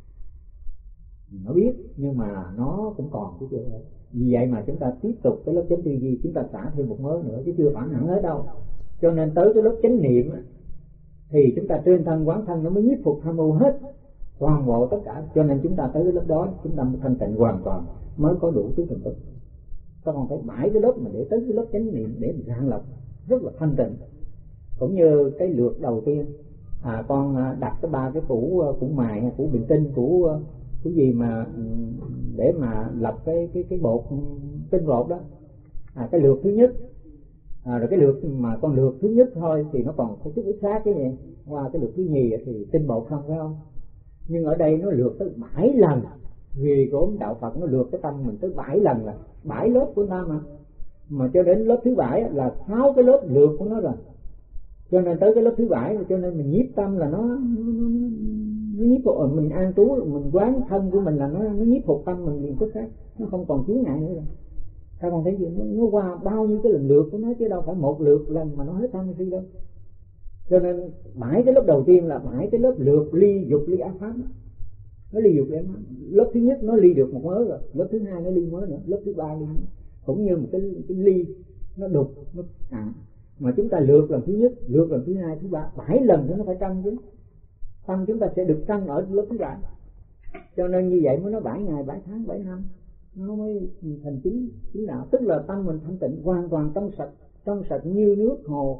Nó biết nhưng mà nó cũng còn cái chưa phải. Vì vậy mà chúng ta tiếp tục cái lớp chánh tư duy, chúng ta xả thêm một mớ nữa chứ chưa phản hẳn hết đâu. Cho nên tới cái lớp chánh niệm thì chúng ta trên thân quán thân nó mới nhiếp phục tham ưu hết, toàn bộ tất cả. Cho nên chúng ta tới cái lớp đó chúng ta mới thanh tịnh hoàn toàn, mới có đủ thứ thần thức. Các con phải bãi cái lớp mà để tới cái lớp chánh niệm để mình rạng lọc rất là thanh tịnh. Cũng như cái lượt đầu tiên con đặt cái 3 cái củ mài hay củ biện tinh, củ gì mà để mà lập cái bột tinh bột đó, cái lượt thứ nhất, rồi cái lượt mà con lượt thứ nhất thôi thì nó còn có chút ít khác cái gì, qua cái lượt thứ nhì thì tinh bột không, phải không? Nhưng ở đây nó lượt tới 7 lần, vì của đạo Phật nó lượt cái tâm mình tới 7 lần, là 7 lớp của ta mà cho đến lớp thứ 7 là 6 cái lớp lượt của nó rồi. Cho nên tới cái lớp thứ 7 cho nên mình nhiếp tâm là nó nhiếp phục, mình an trú, mình quán thân của mình là nó nhiếp phục tâm mình liền tức khác, nó không còn chướng ngại nữa rồi. Các con thấy gì nó qua bao nhiêu cái lần lượt của nó chứ đâu phải một lượt lần mà nó hết tham si đâu. Cho nên 7 cái lớp đầu tiên là 7 cái lớp lượt ly dục ly ác pháp đó. Nó ly dục ly ác pháp. Lớp thứ nhất nó ly được một mớ rồi, lớp thứ hai nó ly mớ nữa, lớp thứ ba ly nữa. Cũng như một cái ly nó đục nó mà chúng ta lượt lần thứ nhất, lượt lần thứ hai, thứ ba, 7 lần nữa nó phải trăng chứ. Tâm chúng ta sẽ được trăng ở lớp thứ 7. Cho nên như vậy mới nói 7 ngày, 7 tháng, 7 năm nó mới thành chính đạo. Tức là tâm mình thanh tịnh hoàn toàn trong sạch như nước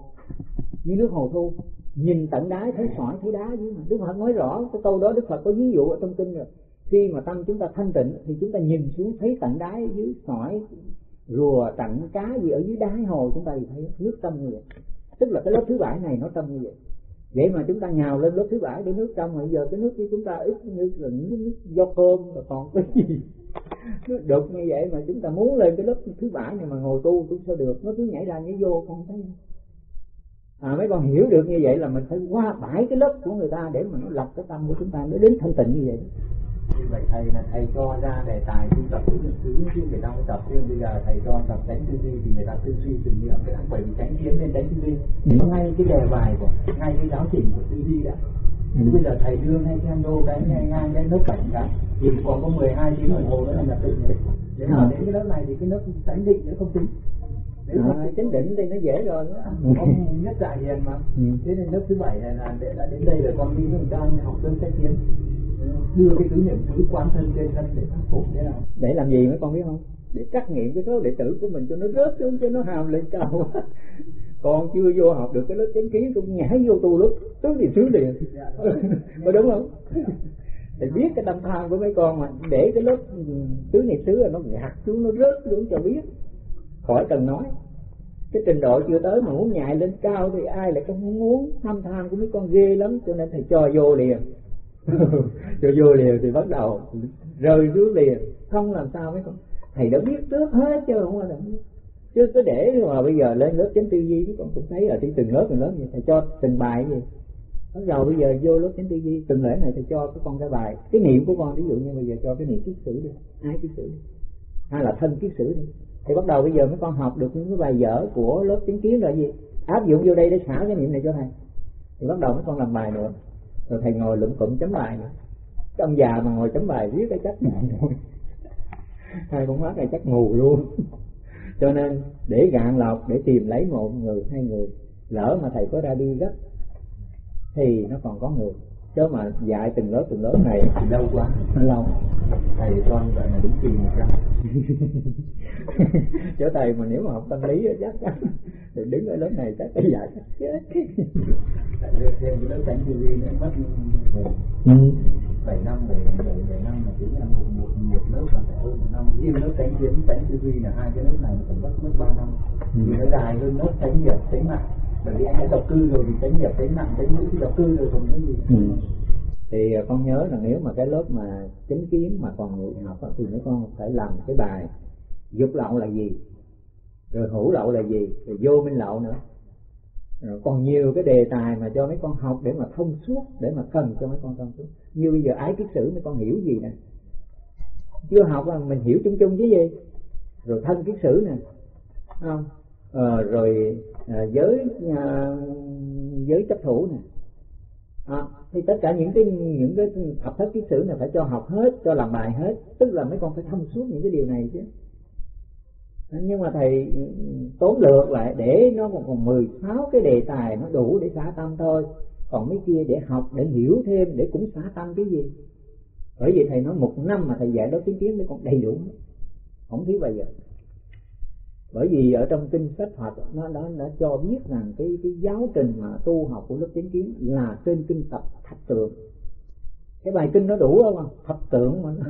hồ thu, nhìn tận đáy thấy sỏi thấy đá chứ. Mà Đức Phật nói rõ cái câu đó, Đức Phật có ví dụ ở trong kinh rồi. Khi mà tâm chúng ta thanh tịnh thì chúng ta nhìn xuống thấy tận đáy dưới sỏi rùa tận cá gì ở dưới đáy hồ, chúng ta thì thấy nước trong như vậy. Tức là cái lớp thứ 7 này nó trong như vậy. Vậy mà chúng ta nhào lên lớp thứ 7 để nước trong, mà giờ cái nước của chúng ta ít như là nước do cơm rồi còn cái gì nó đục như vậy. Mà chúng ta muốn lên cái lớp thứ 7 này mà ngồi tu cũng sao được, nó cứ nhảy ra nhảy vô, con thấy không? Mấy con hiểu được như vậy là mình phải qua 7 cái lớp của người ta để mà nó lập cái tâm của chúng ta, nó đến thanh tịnh như vậy. Như vậy thầy là thầy cho ra đề tài tu tập của những thứ chứ người ta không tập, nhưng bây giờ thầy cho tập tránh tư duy thì người ta tư duy từng niệm, bởi vì tránh kiến nên tránh tư duy. Ngay cái đề bài của ngay cái giáo trình của tư duy đã Bây giờ thầy đưa ngay cái đô cái ngang cái lớp cảnh cả thì còn có 12 tiếng đồng hồ nữa là nhập định đấy. Để mà đến cái lớp này thì cái lớp chánh định nó không tính. Chánh định thì nó dễ rồi đó. Con nhất dạ hiền mà. Thế nên lớp thứ 7 này là đã đến đây là con đi mình đang học đơn sách kiến, đưa cái tứ niệm xứ quán thân trên thân để khắc phục thế nào. Để làm gì mấy con biết không? Để trắc nghiệm cái số đệ tử của mình cho nó rớt xuống, cho nó hàm lên cao. Con chưa vô học được cái lớp chánh kiến, cũng nhảy vô tu lúc tứ niệm xứ liền. Có đúng không? Thì biết cái tâm tham của mấy con mà để cái lớp tứ niệm xứ là nó gạt xuống, nó rớt xuống cho biết, khỏi cần nói. Cái trình độ chưa tới mà muốn nhảy lên cao thì ai lại không muốn. Tham tham của mấy con ghê lắm, cho nên thầy cho vô liền. Cho vô liền thì bắt đầu rơi xuống liền, không làm sao mấy con. Thầy đã biết trước hết chứ không phải chứ cứ để mà bây giờ lên lớp chánh tư duy mấy con cũng thấy là đi từng lớp như thầy cho từng bài gì. Bắt đầu bây giờ vô lớp chánh tư duy từng lễ này thầy cho các con cái bài, cái niệm của con ví dụ như bây giờ cho cái niệm kiết sử đi, ái kiết sử đi, hay là thân kiết sử đi. Thì bắt đầu bây giờ mấy con học được những cái bài vở của lớp chánh kiến là gì, áp dụng vô đây để xả cái niệm này cho thầy. Thì bắt đầu mấy con làm bài nữa, rồi thầy ngồi lụm cụm chấm bài nữa. Cái ông già mà ngồi chấm bài viết cái chắc ngồi thôi. Hai con mắt này chắc ngủ luôn. Cho nên để gạn lọc, để tìm lấy một người, hai người, lỡ mà thầy có ra đi gấp thì nó còn có người. Chứ mà dạy từng lớp này lâu quá, lâu. Thầy con gọi là đúng kỳ 100. Chỗ thầy mà nếu mà học tâm lý chắc thì đứng ở lớp này chắc phải dạy chắc chết. Thêm cái lớp chánh tư duy nữa mất 7 năm mà tính là một lớp là phải hơn 1 năm. Riêng lớp chánh kiến, chánh tư duy là hai cái lớp này cũng mất 3 năm. Vì nó dài hơn lớp chánh nghiệp, chánh mạng. Bởi vì anh đã độc cư rồi thì chánh nghiệp, chánh mạng, chánh ngữ thì độc cư rồi còn cái gì. Thì con nhớ là nếu mà cái lớp mà chánh kiến mà còn người học thì mấy con phải làm cái bài dục lậu là gì, rồi hữu lậu là gì, rồi vô minh lậu nữa. Rồi còn nhiều cái đề tài mà cho mấy con học để mà thông suốt, để mà cần cho mấy con thông suốt. Như bây giờ ái kiết sử mấy con hiểu gì nè, chưa học là mình hiểu chung chung chứ gì. Rồi thân kiết sử nè, không? Rồi giới chấp thủ nè. Thì tất cả những cái thập thất kiết sử này phải cho học hết, cho làm bài hết. Tức là mấy con phải thông suốt những cái điều này chứ. Nhưng mà thầy tốn lược lại để nó còn 16 cái đề tài nó đủ để xả tâm thôi. Còn mấy kia để học, để hiểu thêm, để cũng xả tâm cái gì. Bởi vì thầy nói 1 năm mà thầy dạy đó tiếng kiến mấy con đầy đủ hết, không thiếu bao giờ. Bởi vì ở trong kinh sách Phật nó đã cho biết rằng cái giáo trình mà tu học của lớp chánh kiến là trên kinh tập thập tượng. Cái bài kinh nó đủ không? Thập tượng mà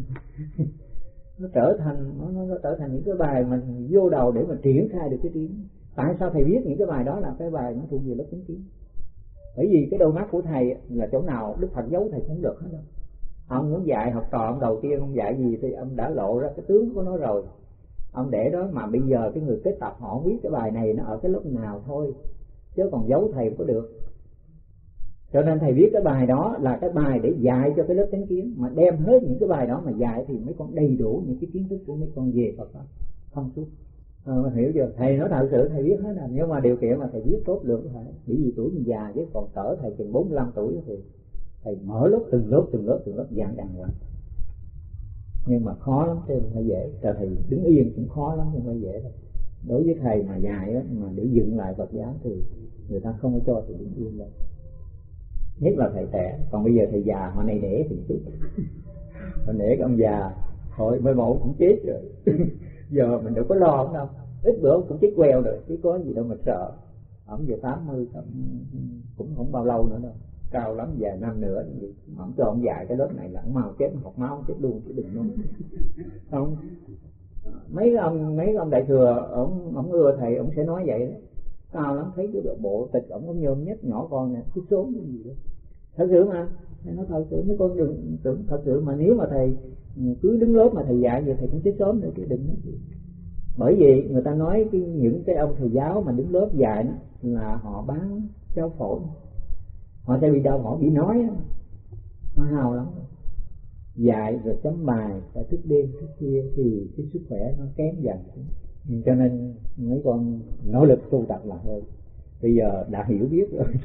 nó trở thành những cái bài mình vô đầu để mà triển khai được cái tiếng. Tại sao thầy biết những cái bài đó là cái bài nó thuộc về lớp chánh kiến? Bởi vì cái đôi mắt của thầy là chỗ nào Đức Phật giấu thầy cũng được hết đâu. Ông muốn dạy học trò ông đầu tiên ông dạy gì thì ông đã lộ ra cái tướng của nó rồi. Ông để đó mà bây giờ cái người kết tập họ không biết cái bài này nó ở cái lớp nào thôi, chứ còn giấu thầy không có được. Cho nên thầy viết cái bài đó là cái bài để dạy cho cái lớp chánh kiến, mà đem hết những cái bài đó mà dạy thì mấy con đầy đủ những cái kiến thức của mấy con về Phật pháp thông suốt. Hiểu chưa? Thầy nói thật sự thầy viết hết rồi, nhưng mà điều kiện là thầy viết tốt được phải. Bởi vì tuổi mình già chứ còn cỡ thầy chừng 45 tuổi thì thầy mở lớp từng lớp dạy đàng hoàng. Nhưng mà khó lắm chứ không phải dễ. Cho thầy đứng yên cũng khó lắm chứ không phải dễ đâu. Đối với thầy mà dạy đó, mà để dựng lại Phật giáo thì người ta không có cho thầy đứng yên đâu. Nhất là thầy trẻ. Còn bây giờ thầy già mà này để thì chết. Mà để cái ông già thôi mới mổ cũng chết rồi. Giờ mình đâu có lo đâu. Ít bữa cũng chết queo rồi, chứ có gì đâu mà sợ. Ông giờ 80 cũng không bao lâu nữa đâu, cao lắm vài năm nữa thì ông cho ông dạy cái lớp này là ông mau chết, học máu chết luôn chứ đừng nói. Không, mấy ông đại thừa ông ưa thầy ông sẽ nói vậy đó. Cao lắm, thấy cái bộ tịch ông có nhôm nhất nhỏ con nè, cái số cái gì đó. Thật sự mà, thầy nói thật sự, mấy con đừng tưởng thật sự mà nếu mà thầy cứ đứng lớp mà thầy dạy vậy thầy cũng chết sớm nữa chứ đừng nói gì. Bởi vì người ta nói những cái ông thầy giáo mà đứng lớp dạy là họ bán giáo phổi, họ sẽ bị đau, họ bị nói nó hào lắm. Dạy rồi chấm bài phải thức đêm thức khuya thì cái sức khỏe nó kém dần. Cho nên mấy con nỗ lực tu tập là hơn. Bây giờ đã hiểu biết rồi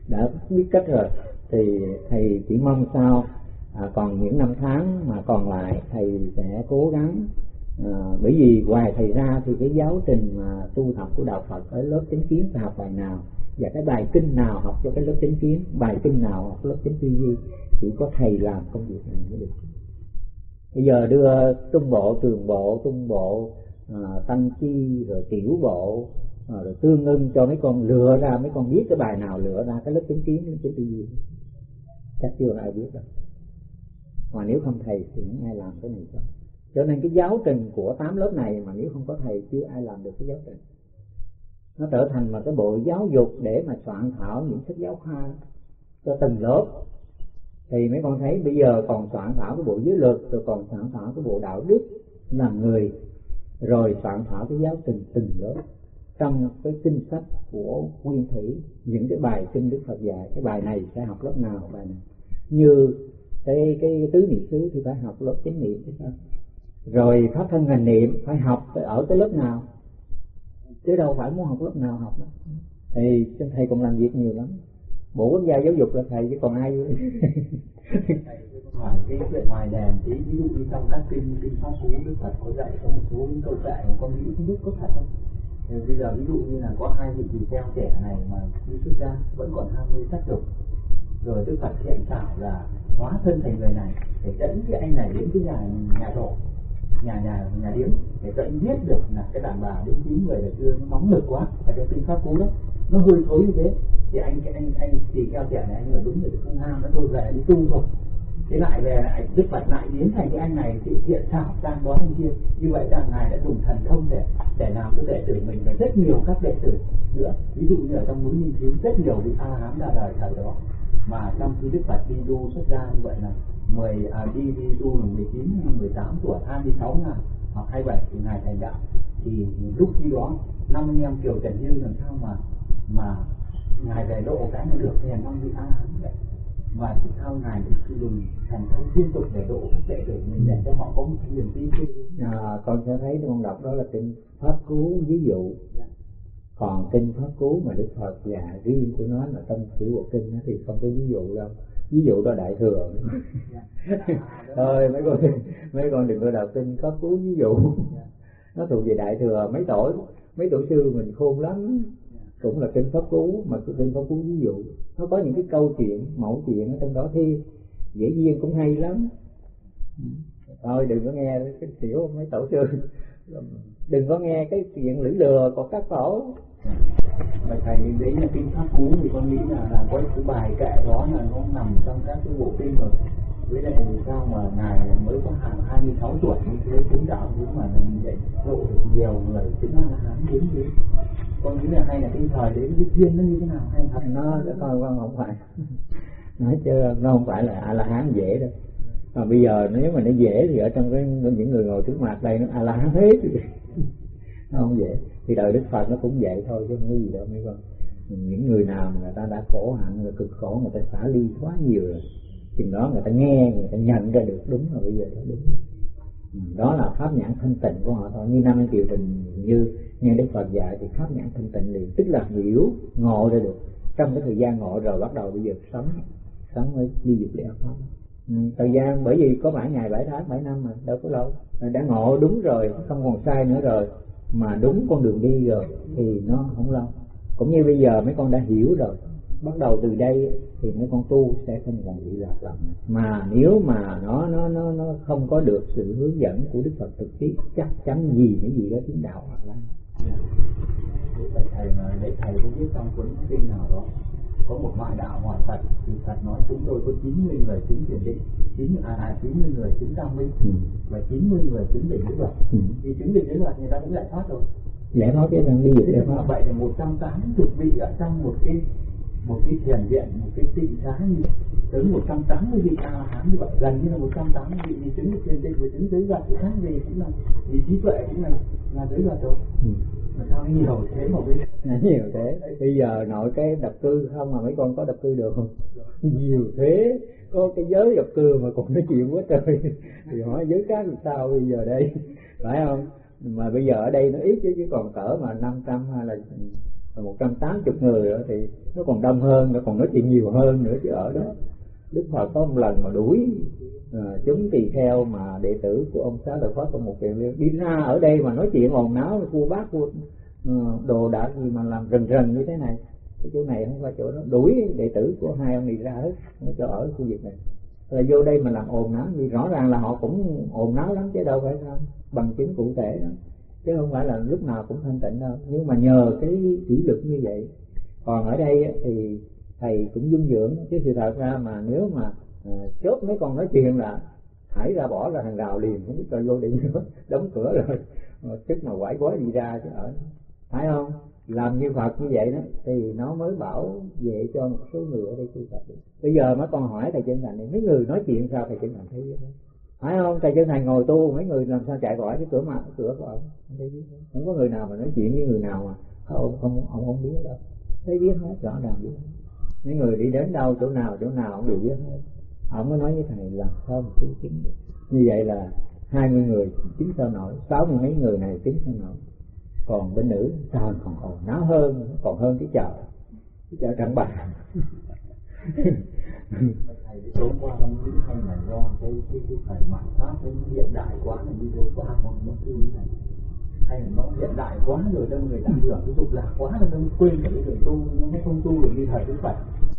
đã biết cách rồi, thì thầy chỉ mong sao còn những năm tháng mà còn lại thầy sẽ cố gắng, bởi vì ngoài thầy ra thì cái giáo trình mà tu học của đạo Phật ở lớp chánh kiến phải học bài nào, và cái bài kinh nào học cho cái lớp chánh kiến, bài kinh nào học lớp chánh tư duy, chỉ có thầy làm công việc này mới được. Bây giờ đưa trung bộ, tường bộ, tung bộ, tăng chi, rồi tiểu bộ, rồi tương ưng cho mấy con lựa ra, mấy con biết cái bài nào lựa ra cái lớp chánh kiến, lớp chánh tư duy, chắc chưa ai biết đâu. Mà nếu không thầy thì không ai làm cái này cho. Cho nên cái giáo trình của 8 lớp này mà nếu không có thầy chưa ai làm được cái giáo trình. Nó trở thành một cái bộ giáo dục để mà soạn thảo những sách giáo khoa cho từng lớp. Thì mấy con thấy bây giờ còn soạn thảo cái bộ giới luật, rồi còn soạn thảo cái bộ đạo đức làm người, rồi soạn thảo cái giáo trình từng lớp. Trong cái kinh sách của Nguyên Thủy, những cái bài kinh Đức Phật dạy, cái bài này sẽ học lớp nào, bài này. Như cái tứ niệm xứ thì phải học lớp chánh niệm, rồi pháp thân hành niệm phải học ở cái lớp nào, chứ đâu phải muốn học lớp nào học đó. Thì thầy cũng làm việc nhiều lắm. Bộ Quốc gia giáo dục là thầy chứ còn ai. Hỏi cái chuyện ngoài đèn tí, ví dụ như trong các kinh pháp cú Đức Phật có dạy có một số những câu kệ mà con nghĩ không biết có thật không. Thì bây giờ ví dụ như là có 2 vị tỳ kheo trẻ này mà đi xuất gia vẫn còn ham mê sắc dục, rồi Đức Phật hiện xảo là hóa thân thành người này để dẫn cái anh này đến cái nhà thổ, nhà điếm, để cho anh biết được là cái đàn bà đến 9 người là chưa nóng lực quá, ở trong kinh pháp cú đó nó hơi thối như thế. Thì anh tỳ kheo trẻ này anh là đúng rồi, không ham, nó thôi về đi tu thôi. Thế lại về lại Đức Phật lại biến thành cái anh này thì thiện xảo sang đó anh kia. Như vậy là ngài đã dùng thần thông để làm cái đệ tử mình và rất nhiều các đệ tử nữa. Ví dụ như ở trong núi Minh Thiếu rất nhiều vị A Hán ra đời thời đó, mà trong khi Đức Phật đi tu xuất gia như vậy là đi tu là 19, 18 tuổi, 26 ngàn hoặc 27 thì ngài thành đạo. Thì lúc khi đó 5 anh em Kiều Trần Như làm sao mà ngài về độ cái này được thì 5 vị A Hán vậy. Và thì sao ngài thì dùng thành thông liên tục để độ các đệ tử mình để cho họ có một cái niềm tin. Con sẽ thấy con đọc đó là kinh pháp cú ví dụ. Còn kinh pháp cú mà Đức Phật dạy riêng của nó là trong tiểu bộ kinh đó thì không có ví dụ đâu. Ví dụ đó đại thừa. Thôi mấy con đừng có đọc kinh pháp cú ví dụ. Nó thuộc về đại thừa. Mấy tổ sư mình khôn lắm, cũng là kinh pháp cú, mà kinh pháp cú ví dụ nó có những cái câu chuyện mẫu chuyện ở trong đó thì dễ dàng cũng hay lắm. Thôi đừng có nghe cái xỉu mấy tổ sư, đừng có nghe cái chuyện lưỡi lừa của các tổ. Mà thầy nghĩ đấy là kinh pháp cú thì con nghĩ là có cái bài kệ đó là nó nằm trong các cái bộ kinh rồi. Với lại sao mà ngài mới có hàng 26 tuổi như thế chứng đạo, nhưng mà vậy lộ được nhiều người chứng là hán đến thế. Con nghĩ là hay là cái thời đấy cái duyên nó như thế nào hay thật nó coi con không phải nói chứ nó không phải là A La Hán dễ đâu. Mà bây giờ nếu mà nó dễ thì ở trong những người ngồi trước mặt đây nó A La Hán hết. Nó không dễ. Thì đời Đức Phật nó cũng vậy thôi chứ không có gì đâu mấy con. Những người nào mà người ta đã khổ hạnh, người cực khổ, người ta xả ly quá nhiều rồi, chừng đó người ta nghe, người ta nhận ra được đúng là bây giờ đó đúng. Đó là pháp nhãn thanh tịnh của họ thôi. Như Nam Anh Kiều Trình như nghe Đức Phật dạy thì pháp nhãn thanh tịnh liền, tức là hiểu ngộ ra được. Trong cái thời gian ngộ rồi bắt đầu bây giờ sống mới đi dục lẽ pháp. Thời gian bởi vì có 7 ngày 7 tháng 7 năm mà đâu có lâu, đã ngộ đúng rồi, không còn sai nữa rồi, mà đúng con đường đi rồi thì nó không lâu. Cũng như bây giờ mấy con đã hiểu rồi, bắt đầu từ đây thì mấy con tu sẽ không còn bị lạc lõng. Mà nếu mà nó không có được sự hướng dẫn của Đức Phật thực tiễn, chắc chắn gì đó tiến đạo hoặc là thầy mà để thầy có biết trong cuốn kinh nào đó có một loại đạo hỏi Phật thì Phật nói chúng tôi có 90 người chứng thiền định, 90 người chứng tam minh và 90 người chứng định lý luật. Thì chứng định lý luật người ta cũng giải thoát rồi. Giải thoát cái rằng đi dục giải thoát. Vậy là 180 vị ở trong một cái thiền viện, một cái tịnh xá như tới 180 vị A La Hán như vậy, gần như là 180 vị thì chứng được thiền định và chứng tới luật thì khác gì cũng là vì trí tuệ cũng là tới luật rồi. Mà sao nhiều thế mà bây giờ nhiều thế. Bây giờ nội cái độc cư không mà mấy con có độc cư được không? Nhiều thế, có cái giới độc cư mà còn nói chuyện quá trời. Thì hỏi giới khác làm sao bây giờ đây, phải không? Mà bây giờ ở đây nó ít chứ còn cỡ mà 500 hay là 180 người đó thì nó còn đông hơn, nó còn nói chuyện nhiều hơn nữa chứ. Ở đó Đức Phật có một lần mà đuổi chúng tỳ kheo mà đệ tử của ông Xá Lợi Phất của một kiền liên đi ra ở đây mà nói chuyện ồn náo, cua bát cua đồ đạc gì mà làm rần rần như thế này. Cái chỗ này không phải chỗ đó, đuổi đệ tử của hai ông này ra hết, không cho ở khu vực này. Là vô đây mà làm ồn náo gì, rõ ràng là họ cũng ồn náo lắm chứ đâu phải không, bằng chứng cụ thể đó, chứ không phải là lúc nào cũng thanh tịnh đâu. Nhưng mà nhờ cái kỷ luật như vậy. Còn ở đây thì thầy cũng dung dưỡng, chứ sự thật ra mà nếu mà chốt mấy con nói chuyện là thải ra, bỏ ra hàng rào liền, không biết cho vô đi nữa, đóng cửa rồi chức mà quải gói gì ra chứ ở, phải không? Làm như Phật như vậy đó thì nó mới bảo vệ cho một số người ở đây tu tập được. Bây giờ mấy con hỏi thầy Chân Thành này, mấy người nói chuyện sao thầy Chân Thành thấy biết không? Phải không? Thầy Chân Thành ngồi tu, mấy người làm sao chạy khỏi cái cửa mà cửa của ông không thấy biết không? Không có người nào mà nói chuyện với người nào mà ông không biết đâu, thấy biết hết, rõ ràng biết hết. Mấy người đi đến đâu chỗ nào ông đều biết hết. Ông mới nói với thầy làm sao mà tu chứng được. Như vậy là 20 người chứng sao nổi, 60 mấy người này chứng sao nổi. Còn bên nữ sao còn ồn náo hơn, còn hơn cái chợ Trảng Bàng. Thầy tối qua không biết hay là do cái thời mạt Pháp cái hiện đại quá là đi vô qua còn nó cứ như này, hay là nó hiện đại quá rồi cho người ta hưởng cái dục lạc quá là nó quên cả cái người tu, nó không tu được như thời Đức Phật.